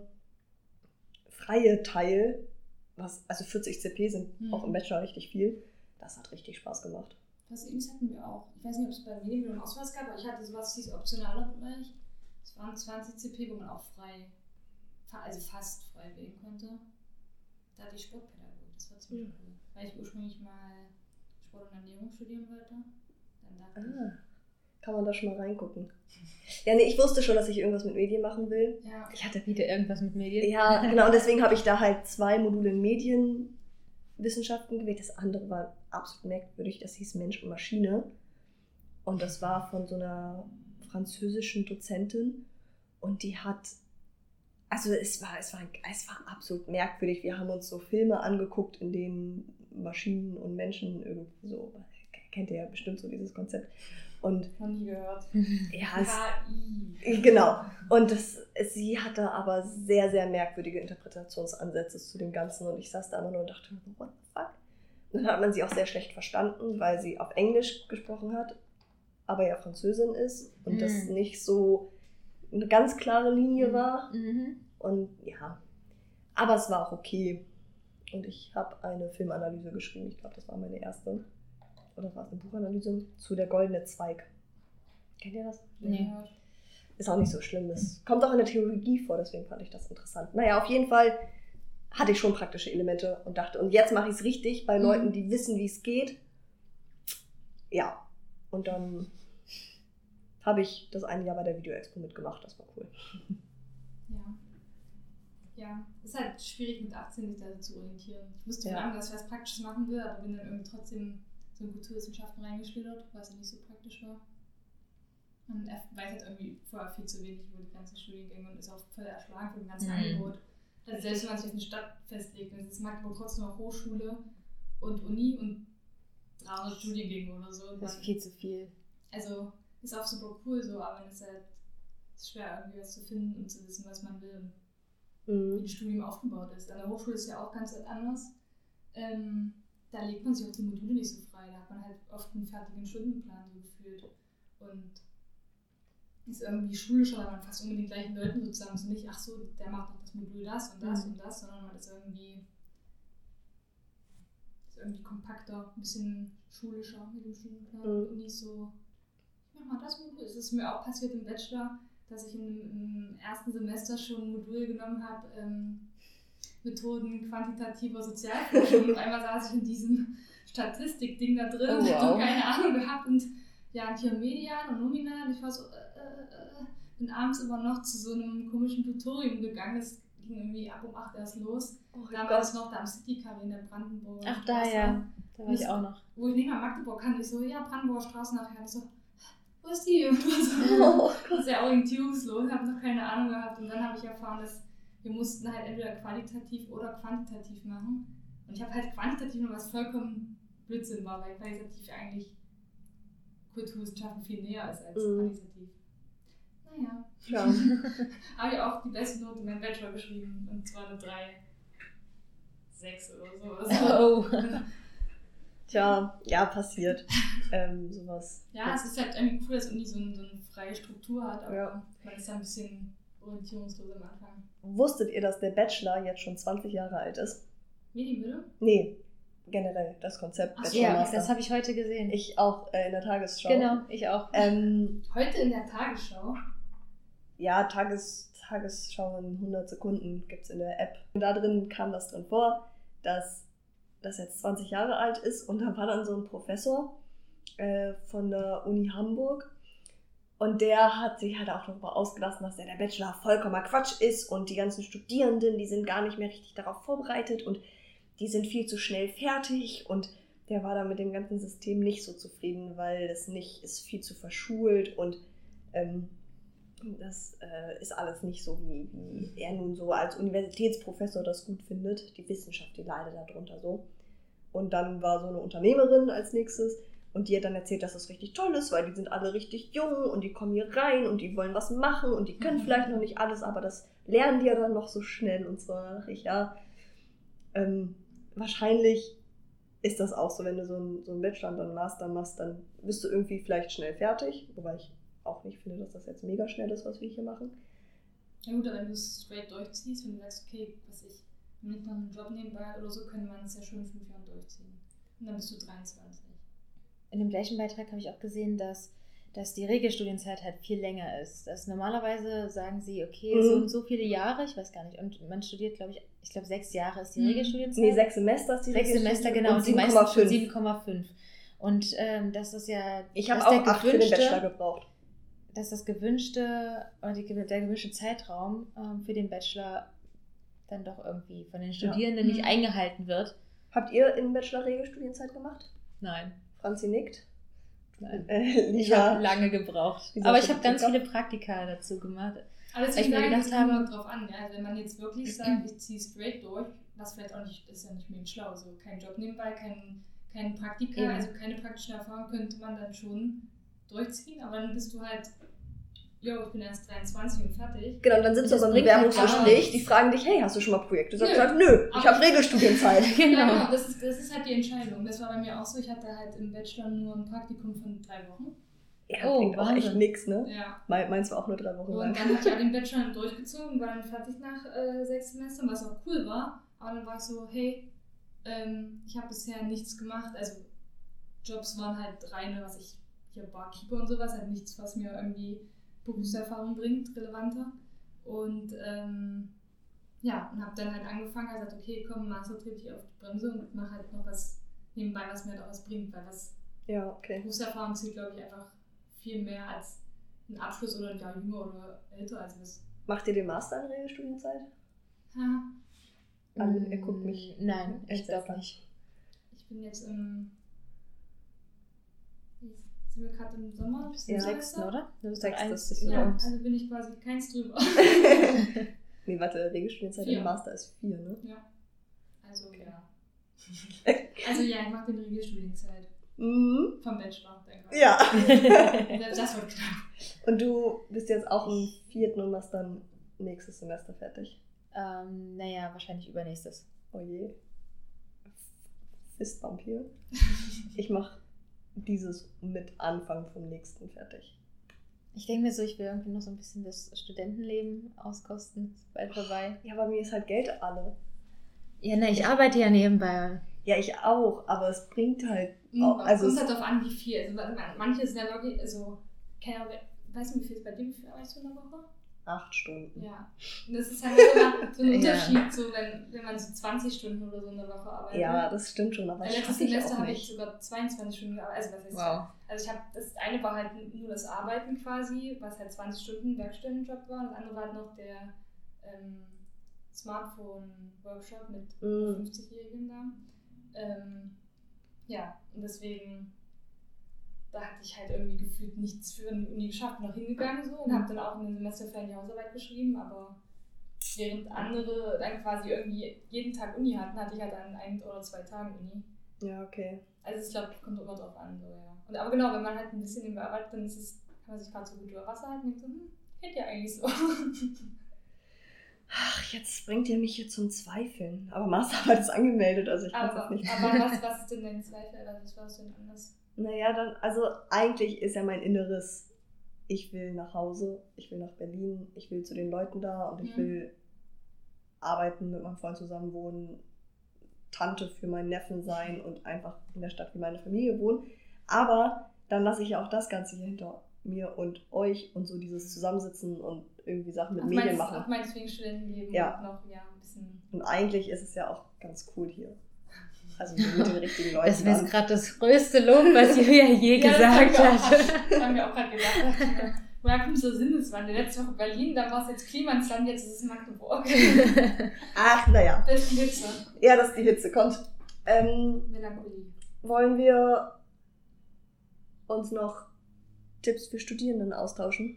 freie Teil, was, also vierzig C P sind Mhm. auch im Bachelor richtig viel, das hat richtig Spaß gemacht. Das ähnliches hatten wir auch. Ich weiß nicht, ob es bei Medienbildung auch sowas gab, aber ich hatte sowas, das hieß optionaler Bereich. Das waren zwanzig C P, wo man auch frei, fa- also fast frei wählen konnte. Da hatte ich Sportpädagogik, das war ziemlich Mhm. cool. Weil ich ursprünglich mal Sport und Ernährung studieren wollte. Dann dachte Ah. kann man da schon mal reingucken. Ja, nee, ich wusste schon, dass ich irgendwas mit Medien machen will. Ja. Ich hatte wieder irgendwas mit Medien. Ja, genau, und deswegen habe ich da halt zwei Module in Medienwissenschaften gewählt. Das andere war absolut merkwürdig, das hieß Mensch und Maschine. Und das war von so einer französischen Dozentin. Und die hat, also es war, es war, es war absolut merkwürdig. Wir haben uns so Filme angeguckt, in denen Maschinen und Menschen irgendwie so, kennt ihr ja bestimmt so dieses Konzept. Und Noch nie gehört. ja, K I. es, genau. Und das, sie hatte aber sehr, sehr merkwürdige Interpretationsansätze zu dem Ganzen. Und ich saß da immer nur und dachte, what the fuck? Und dann hat man sie auch sehr schlecht verstanden, weil sie auf Englisch gesprochen hat, aber ja Französin ist und Mhm. das nicht so eine ganz klare Linie war. Mhm. Und ja, aber es war auch okay. Und ich habe eine Filmanalyse geschrieben. Ich glaube, das war meine erste. Oder war es eine Buchanalyse? Zu Der goldene Zweig. Kennt ihr das? Nee. Ist auch nicht so schlimm. Es kommt auch in der Theologie vor, deswegen fand ich das interessant. Naja, auf jeden Fall hatte ich schon praktische Elemente und dachte, und jetzt mache ich es richtig bei Leuten, die wissen, wie es geht. Ja, und dann habe ich das eine Jahr bei der Video-Expo mitgemacht. Das war cool. Ja. Ja, ist halt schwierig mit achtzehn sich da zu orientieren. Ich wusste Ja. vor allem, dass ich was Praktisches machen will, aber bin dann irgendwie trotzdem so in Kulturwissenschaften reingeschlittert, weil es ja nicht so praktisch war. Man weiß halt irgendwie vorher viel zu wenig über die ganzen Studiengänge und ist auch voll erschlagen von dem ganzen Mhm. Angebot. Also selbst wenn man sich auf eine Stadt festlegt, dann ist Magdeburg trotzdem noch Hochschule und Uni und dreihundert Studiengänge oder so. Das ist Man- viel zu viel. Also ist auch super cool so, aber es ist halt ist schwer irgendwie was zu finden und zu wissen, was man will und wie Mhm. das Studium aufgebaut ist. An der Hochschule ist ja auch ganz anders. Ähm, da legt man sich auch die Module nicht so frei. Da hat man halt oft einen fertigen Stundenplan so gefühlt. Und ist irgendwie schulischer, weil man fast immer mit den gleichen Leuten so zusammen ist. Und nicht, ach so, der macht noch das Modul das und das Mhm. und das, sondern man ist irgendwie, ist irgendwie kompakter, ein bisschen schulischer mit dem Stundenplan. Mhm. Und nicht so, ich mach mal das Modul. Es ist mir auch passiert im Bachelor, dass ich im, im ersten Semester schon ein Modul genommen habe, ähm, Methoden quantitativer Sozialforschung. Und einmal saß ich in diesem Statistik-Ding da drin Oh, und hab wow. so keine Ahnung gehabt und ja, und hier Median und Nominal und ich war so, äh, äh, äh, bin abends immer noch zu so einem komischen Tutorium gegangen, das ging irgendwie ab um acht erst los. Oh Damals noch da am City Café in der Brandenburger Ach, da Straße, ja. Da war ich auch noch. wo ich nicht mal Magdeburg kannte. Ich so, ja, Brandenburger Straße nachher. Und ich so, wo ist die? Und Oh so, sehr orientierungslos, ich habe noch keine Ahnung gehabt. Und dann habe ich erfahren, dass wir mussten halt entweder qualitativ oder quantitativ machen. Und ich habe halt quantitativ noch was vollkommen Blödsinn war, weil qualitativ eigentlich Kulturwissenschaften viel näher ist als Mhm. qualitativ. Naja, Ja. habe ich auch die beste Note in meinem Bachelor geschrieben. Und zwar eine drei sechs oder so. Also, Oh. Tja, ja, passiert. ähm, sowas. ja, es ist halt irgendwie cool, dass Uni so, ein, so eine freie Struktur hat, aber Ja. man ist ja ein bisschen orientierungslos am Anfang. Wusstet ihr, dass der Bachelor jetzt schon zwanzig Jahre alt ist? Medienbildung? Nee, generell das Konzept Ach so, Bachelor Ja, Master. das habe ich heute gesehen. Ich auch äh, in der Tagesschau. Genau, ich auch. Ähm, Heute in der Tagesschau. ja, Tages, Tagesschau in hundert Sekunden gibt es in der App. Und da drin kam das drin vor, dass das jetzt zwanzig Jahre alt ist und da war dann so ein Professor äh, von der Uni Hamburg und der hat sich halt auch darüber ausgelassen, dass der, der Bachelor vollkommener Quatsch ist und die ganzen Studierenden, die sind gar nicht mehr richtig darauf vorbereitet und die sind viel zu schnell fertig und der war da mit dem ganzen System nicht so zufrieden, weil es nicht ist viel zu verschult und ähm, das äh, ist alles nicht so, wie, wie er nun so als Universitätsprofessor das gut findet. Die Wissenschaft, die leidet darunter so. Und dann war so eine Unternehmerin als nächstes und die hat dann erzählt, dass das richtig toll ist, weil die sind alle richtig jung und die kommen hier rein und die wollen was machen und die können vielleicht noch nicht alles, aber das lernen die ja dann noch so schnell und so. Da dachte ich, ja, ähm, wahrscheinlich ist das auch so, wenn du so einen, so einen Bachelor und dann einen Master machst, dann bist du irgendwie vielleicht schnell fertig, wobei ich auch nicht finde, dass das jetzt mega schnell ist, was wir hier machen. Ja gut, aber wenn du es straight durchziehst, wenn du sagst, okay, was ich, wenn ich noch einen Job nebenbei hat oder so, könnte man es ja schon in fünf Jahren durchziehen. Und dann bist du dreiundzwanzig. In dem gleichen Beitrag habe ich auch gesehen, dass, dass die Regelstudienzeit halt viel länger ist. Dass normalerweise sagen sie, okay, Mhm. so und so viele Jahre, ich weiß gar nicht, und man studiert, glaube ich, ich glaube sechs Jahre ist die Mhm. Regelstudienzeit. Nee, sechs Semester ist die Sechs Regelstudienzeit Semester, genau, und und die sieben meisten Komma fünf. sieben Komma fünf. Und ähm, das ist ja... Ich habe dass auch der acht für den gewünschte- Bachelor gebraucht. dass das gewünschte, oder die, der gewünschte Zeitraum ähm, für den Bachelor dann doch irgendwie von den Studierenden Ja. nicht eingehalten wird. Habt ihr im Bachelor Regelstudienzeit gemacht? Nein. Franzi nickt. Nein. Äh, Ich Lisa, habe lange gebraucht. Lisa Aber hat ich habe ganz Glück viele Praktika dazu gemacht. Aber Weil ich deswegen mir sage ich, gedacht das kommt habe- immer drauf an. Ja? Also wenn man jetzt wirklich sagt, ich ziehe straight durch, was vielleicht auch nicht, ist ja nicht mehr schlau, so kein Job nebenbei, kein, kein Praktika, Eben. also keine praktischen Erfahrungen könnte man dann schon durchziehen, aber dann bist du halt, jo, ich bin erst dreiundzwanzig und fertig. Genau, dann sitzt du Das beim bringt halt Bewerbungsgespräch, gar die fragen dich, hey, hast du schon mal Projekte? Du hast Nö. gesagt, nö, ich Aber- habe Regelstudienzeit. Ja, genau, das ist, das ist halt die Entscheidung. Das war bei mir auch so, ich hatte halt im Bachelor nur ein Praktikum von drei Wochen. Ja, Oh, bringt auch echt Wahnsinn. nix, ne? Ja. Me- Meins war auch nur drei Wochen Und lang. dann hatte ich auch den Bachelor durchgezogen, war dann fertig nach äh, sechs Semestern, was auch cool war. Aber dann war ich so, hey, ähm, ich habe bisher nichts gemacht. Also Jobs waren halt reine, was ich, hier Barkeeper und sowas, halt nichts, was mir irgendwie Berufserfahrung bringt, relevanter. Und ähm, ja, und habe dann halt angefangen, habe gesagt, okay, komm, Master trete ich auf die Bremse und mache halt noch was nebenbei, was mir halt auch was bringt, weil was Ja, okay. Berufserfahrung zählt, glaube ich, einfach viel mehr als ein Abschluss oder ein Jahr jünger oder älter. Also das, Macht ihr den Master in Regelstudienzeit? ha, Alle, ihr guckt mich. Mm, Nein, ich Echt glaube seltsam. nicht. ich bin jetzt im, jetzt sind wir gerade im Sommer. Du bist im Ja. sechsten, oder? Du bist Sechstes eins bist du über Ja, uns. also bin ich quasi keins drüber. Nee, warte, Regelstudienzeit Vier. im Master ist vier, ne? Ja, also ja. Also ja, ich mache den Regelstudienzeit Mhm. vom Bachelor. Denke ich. Ja. Selbst das wird knapp. Und du bist jetzt auch im vierten und machst dann nächstes Semester fertig. ähm, naja, wahrscheinlich übernächstes. Oh je. Fistbump hier. Ich mach dieses mit Anfang vom nächsten fertig. Ich denke mir so, ich will irgendwie noch so ein bisschen das Studentenleben auskosten. Ist bald vorbei. Ja, bei mir ist halt Geld alle. Ja, ne, ich arbeite ja nebenbei. Ja, ich auch, aber es bringt halt Mhm, auch, also kommt es, halt darauf an, wie viel. Also man- manche sind ja wirklich, also, keine Ahnung, weißt du, wie viel ist bei dir, wie viel arbeitest du in der Woche? acht Stunden. Ja. Und das ist halt immer so ein Ja. Unterschied, so wenn, wenn man so zwanzig Stunden oder so in der Woche arbeitet. Ja, das stimmt schon, aber Weil das letztes schaffe ich Semester auch habe ich nicht. sogar zweiundzwanzig Stunden gearbeitet. Also, was heißt Wow. Also ich habe, das eine war halt nur das Arbeiten quasi, was halt zwanzig Stunden Werkstudentenjob war. Das andere war halt noch der ähm, Smartphone-Workshop mit Mm. fünfzigjährigen da. Ähm, ja, und deswegen, da hatte ich halt irgendwie gefühlt nichts für die Uni geschafft, noch hingegangen so und habe dann auch in den Semesterferien die Hausarbeit geschrieben, aber während andere dann quasi irgendwie jeden Tag Uni hatten, hatte ich halt an ein oder zwei Tagen Uni. Ja, okay. Also ich glaube, kommt immer drauf an, so, ja. Und, aber genau, wenn man halt ein bisschen nebenbei arbeitet, dann ist es, kann man sich gerade so gut über Wasser halten und denkt so, hm, geht ja eigentlich so. Ach, jetzt bringt ihr mich hier zum Zweifeln. Aber Masterarbeit ist angemeldet, also ich kann es aber jetzt nicht. aber was, was ist denn dein Zweifel? Was warst du denn anders? Naja, dann, also eigentlich ist ja mein Inneres, ich will nach Hause, ich will nach Berlin, ich will zu den Leuten da und ich Mhm. will arbeiten, mit meinem Freund zusammen wohnen, Tante für meinen Neffen sein und einfach in der Stadt wie meine Familie wohnen. Aber dann lasse ich ja auch das Ganze hier hinter mir und euch und so dieses Zusammensitzen und irgendwie Sachen mit Auf Medien meins, machen. auf mein Studentenleben Ja. und noch, ja, ein bisschen. Und eigentlich ist es ja auch ganz cool hier. Also so mit den richtigen Leuten. Das wäre dann. gerade das größte Lob, was Julia je Ja, gesagt das haben wir auch hat. grad- Das haben wir auch gerade gedacht. Dachte ich mir, woher kommt so Sinneswandel? Letzte Woche Berlin, dann war es jetzt Klimansland, jetzt ist es Magdeburg. Ach, naja. Das ist die Hitze. Ja, dass die Hitze kommt. Ähm, Melancholie. wollen wir uns noch Tipps für Studierenden austauschen?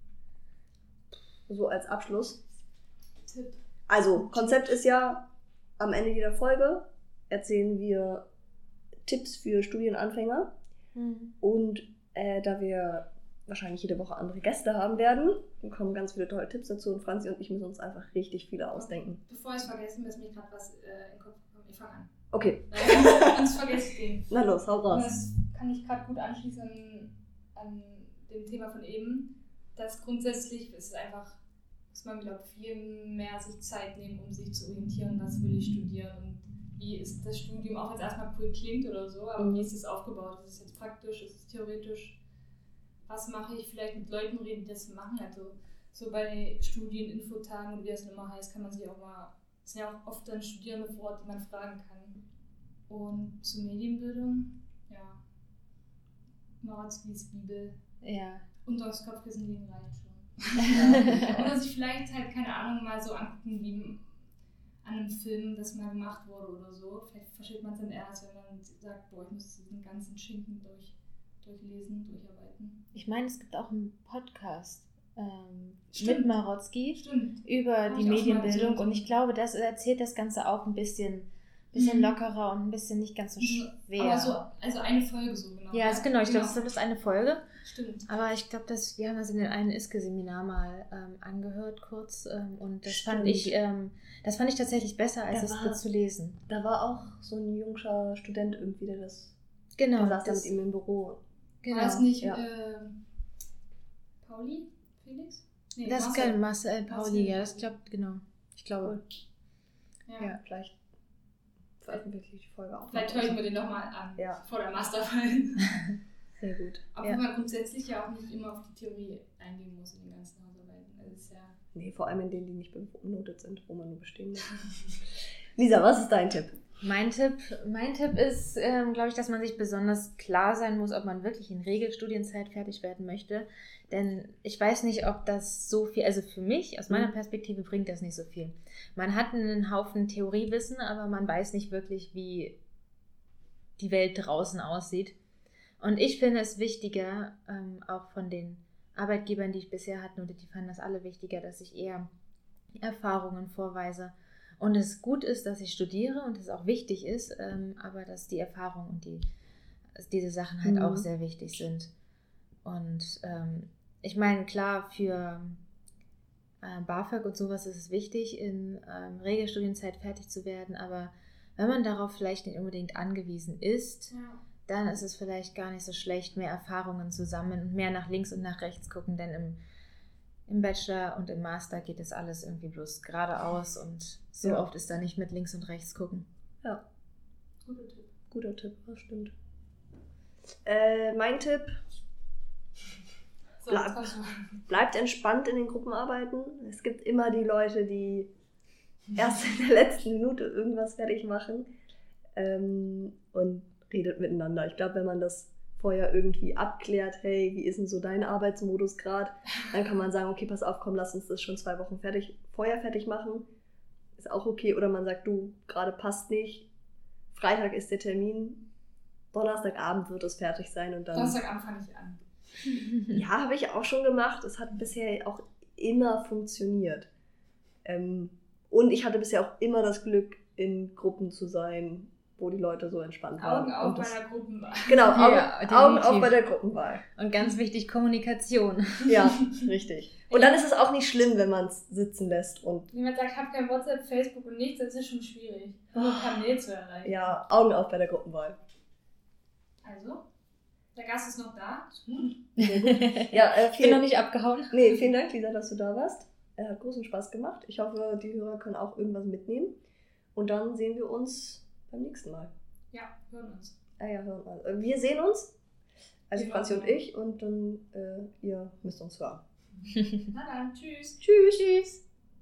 So als Abschluss. Tipp. Also, Konzept ist ja, am Ende jeder Folge erzählen wir Tipps für Studienanfänger. Und äh, da wir wahrscheinlich jede Woche andere Gäste haben werden, dann kommen ganz viele tolle Tipps dazu und Franzi und ich müssen uns einfach richtig viele ausdenken. Bevor ich es vergesse, ist mir gerade was äh, in den Kopf gekommen. Ich fange an. Okay, Weil sonst, sonst vergesse ich den. na los, hau Und raus. das kann ich gerade gut anschließen an, an dem Thema von eben, dass grundsätzlich ist es einfach, dass man, glaube ich, viel mehr sich Zeit nehmen, um sich zu orientieren, was will ich studieren und wie ist das Studium, auch wenn es erstmal cool klingt oder so, aber Mhm. wie ist es aufgebaut? Ist es jetzt praktisch, ist es theoretisch? Was mache ich? Vielleicht mit Leuten reden, die das machen. Also so bei Studieninfotagen und wie das immer heißt, kann man sich auch mal, es sind ja auch oft dann Studierende vor Ort, die man fragen kann. Und zur Medienbildung, ja, Marotzkis Bibel Ja. und durchs Kopfkissen liegen reicht schon. Ja. Oder sich vielleicht halt, keine Ahnung, mal so angucken, wie an einem Film das mal gemacht wurde oder so. Vielleicht versteht man es dann erst, wenn man sagt, boah, ich muss diesen ganzen Schinken durch, durchlesen, durcharbeiten. Ich meine, es gibt auch einen Podcast ähm, Stimmt. mit Marotzki Stimmt. über Hab die ich auch schon mal Medienbildung gesehen. und ich glaube, das erzählt das Ganze auch ein bisschen, bisschen Mhm. lockerer und ein bisschen nicht ganz so schwer. Aber so, also eine Folge so, genau. ja, ist genau, ich glaube, das ist eine Folge. Stimmt. Aber ich glaube, dass wir haben das in dem einen Iske-Seminar mal ähm, angehört kurz ähm, und das Stimmt. fand ich, ähm, das fand ich tatsächlich besser, als Da es war- Buch zu lesen. Da war auch so ein jungscher Student irgendwie, der das. Genau, Der saß da das, mit ihm im Büro. genau. War es nicht ja. äh, Pauli? Felix? Nee, Das ist Marcel. geil, Marcel Pauli, Marcel ja, das Pauli. klappt, genau. Ich glaube. Ja. Ja, vielleicht veröffentliche ich die Folge auch. Vielleicht höre ich mir den nochmal an, Ja. vor der Masterarbeit. Sehr gut. Obwohl Ja. man grundsätzlich ja auch nicht immer auf die Theorie eingehen muss in den ganzen Hausarbeiten. Also ist ja Nee, vor allem in denen, die nicht benotet sind, wo man nur bestehen muss. Lisa, was ist dein Tipp? Mein Tipp, mein Tipp ist, ähm, glaube ich, dass man sich besonders klar sein muss, ob man wirklich in Regelstudienzeit fertig werden möchte. Denn ich weiß nicht, ob das so viel, also für mich, aus meiner Mhm. Perspektive, bringt das nicht so viel. Man hat einen Haufen Theoriewissen, aber man weiß nicht wirklich, wie die Welt draußen aussieht. Und ich finde es wichtiger, ähm, auch von den Arbeitgebern, die ich bisher hatte, und die fanden das alle wichtiger, dass ich eher Erfahrungen vorweise. Und es gut ist, dass ich studiere und es auch wichtig ist, ähm, aber dass die Erfahrung und die, dass diese Sachen halt Mhm. auch sehr wichtig sind. Und ähm, ich meine, klar, für äh, BAföG und sowas ist es wichtig, in ähm, Regelstudienzeit fertig zu werden, aber wenn man darauf vielleicht nicht unbedingt angewiesen ist, ja. dann ist es vielleicht gar nicht so schlecht, mehr Erfahrungen zu sammeln und mehr nach links und nach rechts gucken, denn im, im Bachelor und im Master geht das alles irgendwie bloß geradeaus und so Ja. oft ist da nicht mit links und rechts gucken. Ja, Guter Tipp. guter Tipp, das stimmt. Äh, mein Tipp, So, Bleib- jetzt kommst du. bleibt entspannt in den Gruppenarbeiten. Es gibt immer die Leute, die erst in der letzten Minute irgendwas fertig machen ähm, und redet miteinander. Ich glaube, wenn man das vorher irgendwie abklärt, hey, wie ist denn so dein Arbeitsmodus gerade, dann kann man sagen, okay, pass auf, komm, lass uns das schon zwei Wochen fertig, vorher fertig machen. Ist auch okay. Oder man sagt, du, gerade passt nicht, Freitag ist der Termin, Donnerstagabend wird es fertig sein und dann... Donnerstagabend fange ich an. Ja, habe ich auch schon gemacht. Es hat bisher auch immer funktioniert. Ähm, und ich hatte bisher auch immer das Glück, in Gruppen zu sein, wo die Leute so entspannt waren. Augen auf Und bei das, der Gruppenwahl. genau, Augen, Ja, Augen definitiv. auf bei der Gruppenwahl. Und ganz wichtig, Kommunikation. Ja, richtig. Und dann ist es auch nicht schlimm, wenn man es sitzen lässt und Niemand sagt, ich habe kein WhatsApp, Facebook und nichts, das ist schon schwierig. Nur Kanäle zu erreichen. ja, Augen auf bei der Gruppenwahl. Also, der Gast ist noch da. Ist gut. Ja, äh, Ich bin noch vielen, nicht abgehauen. nee, vielen Dank, Lisa, dass du da warst. Äh, hat großen Spaß gemacht. Ich hoffe, die Hörer können auch irgendwas mitnehmen. Und dann sehen wir uns beim nächsten Mal. Ja, hören uns. Ah ja, hören wir. Äh, Wir sehen uns. Also Wir Franzi hören und ich. Und dann, äh, ihr müsst uns hören. Na dann, tschüss. Tschüss. Tschüss.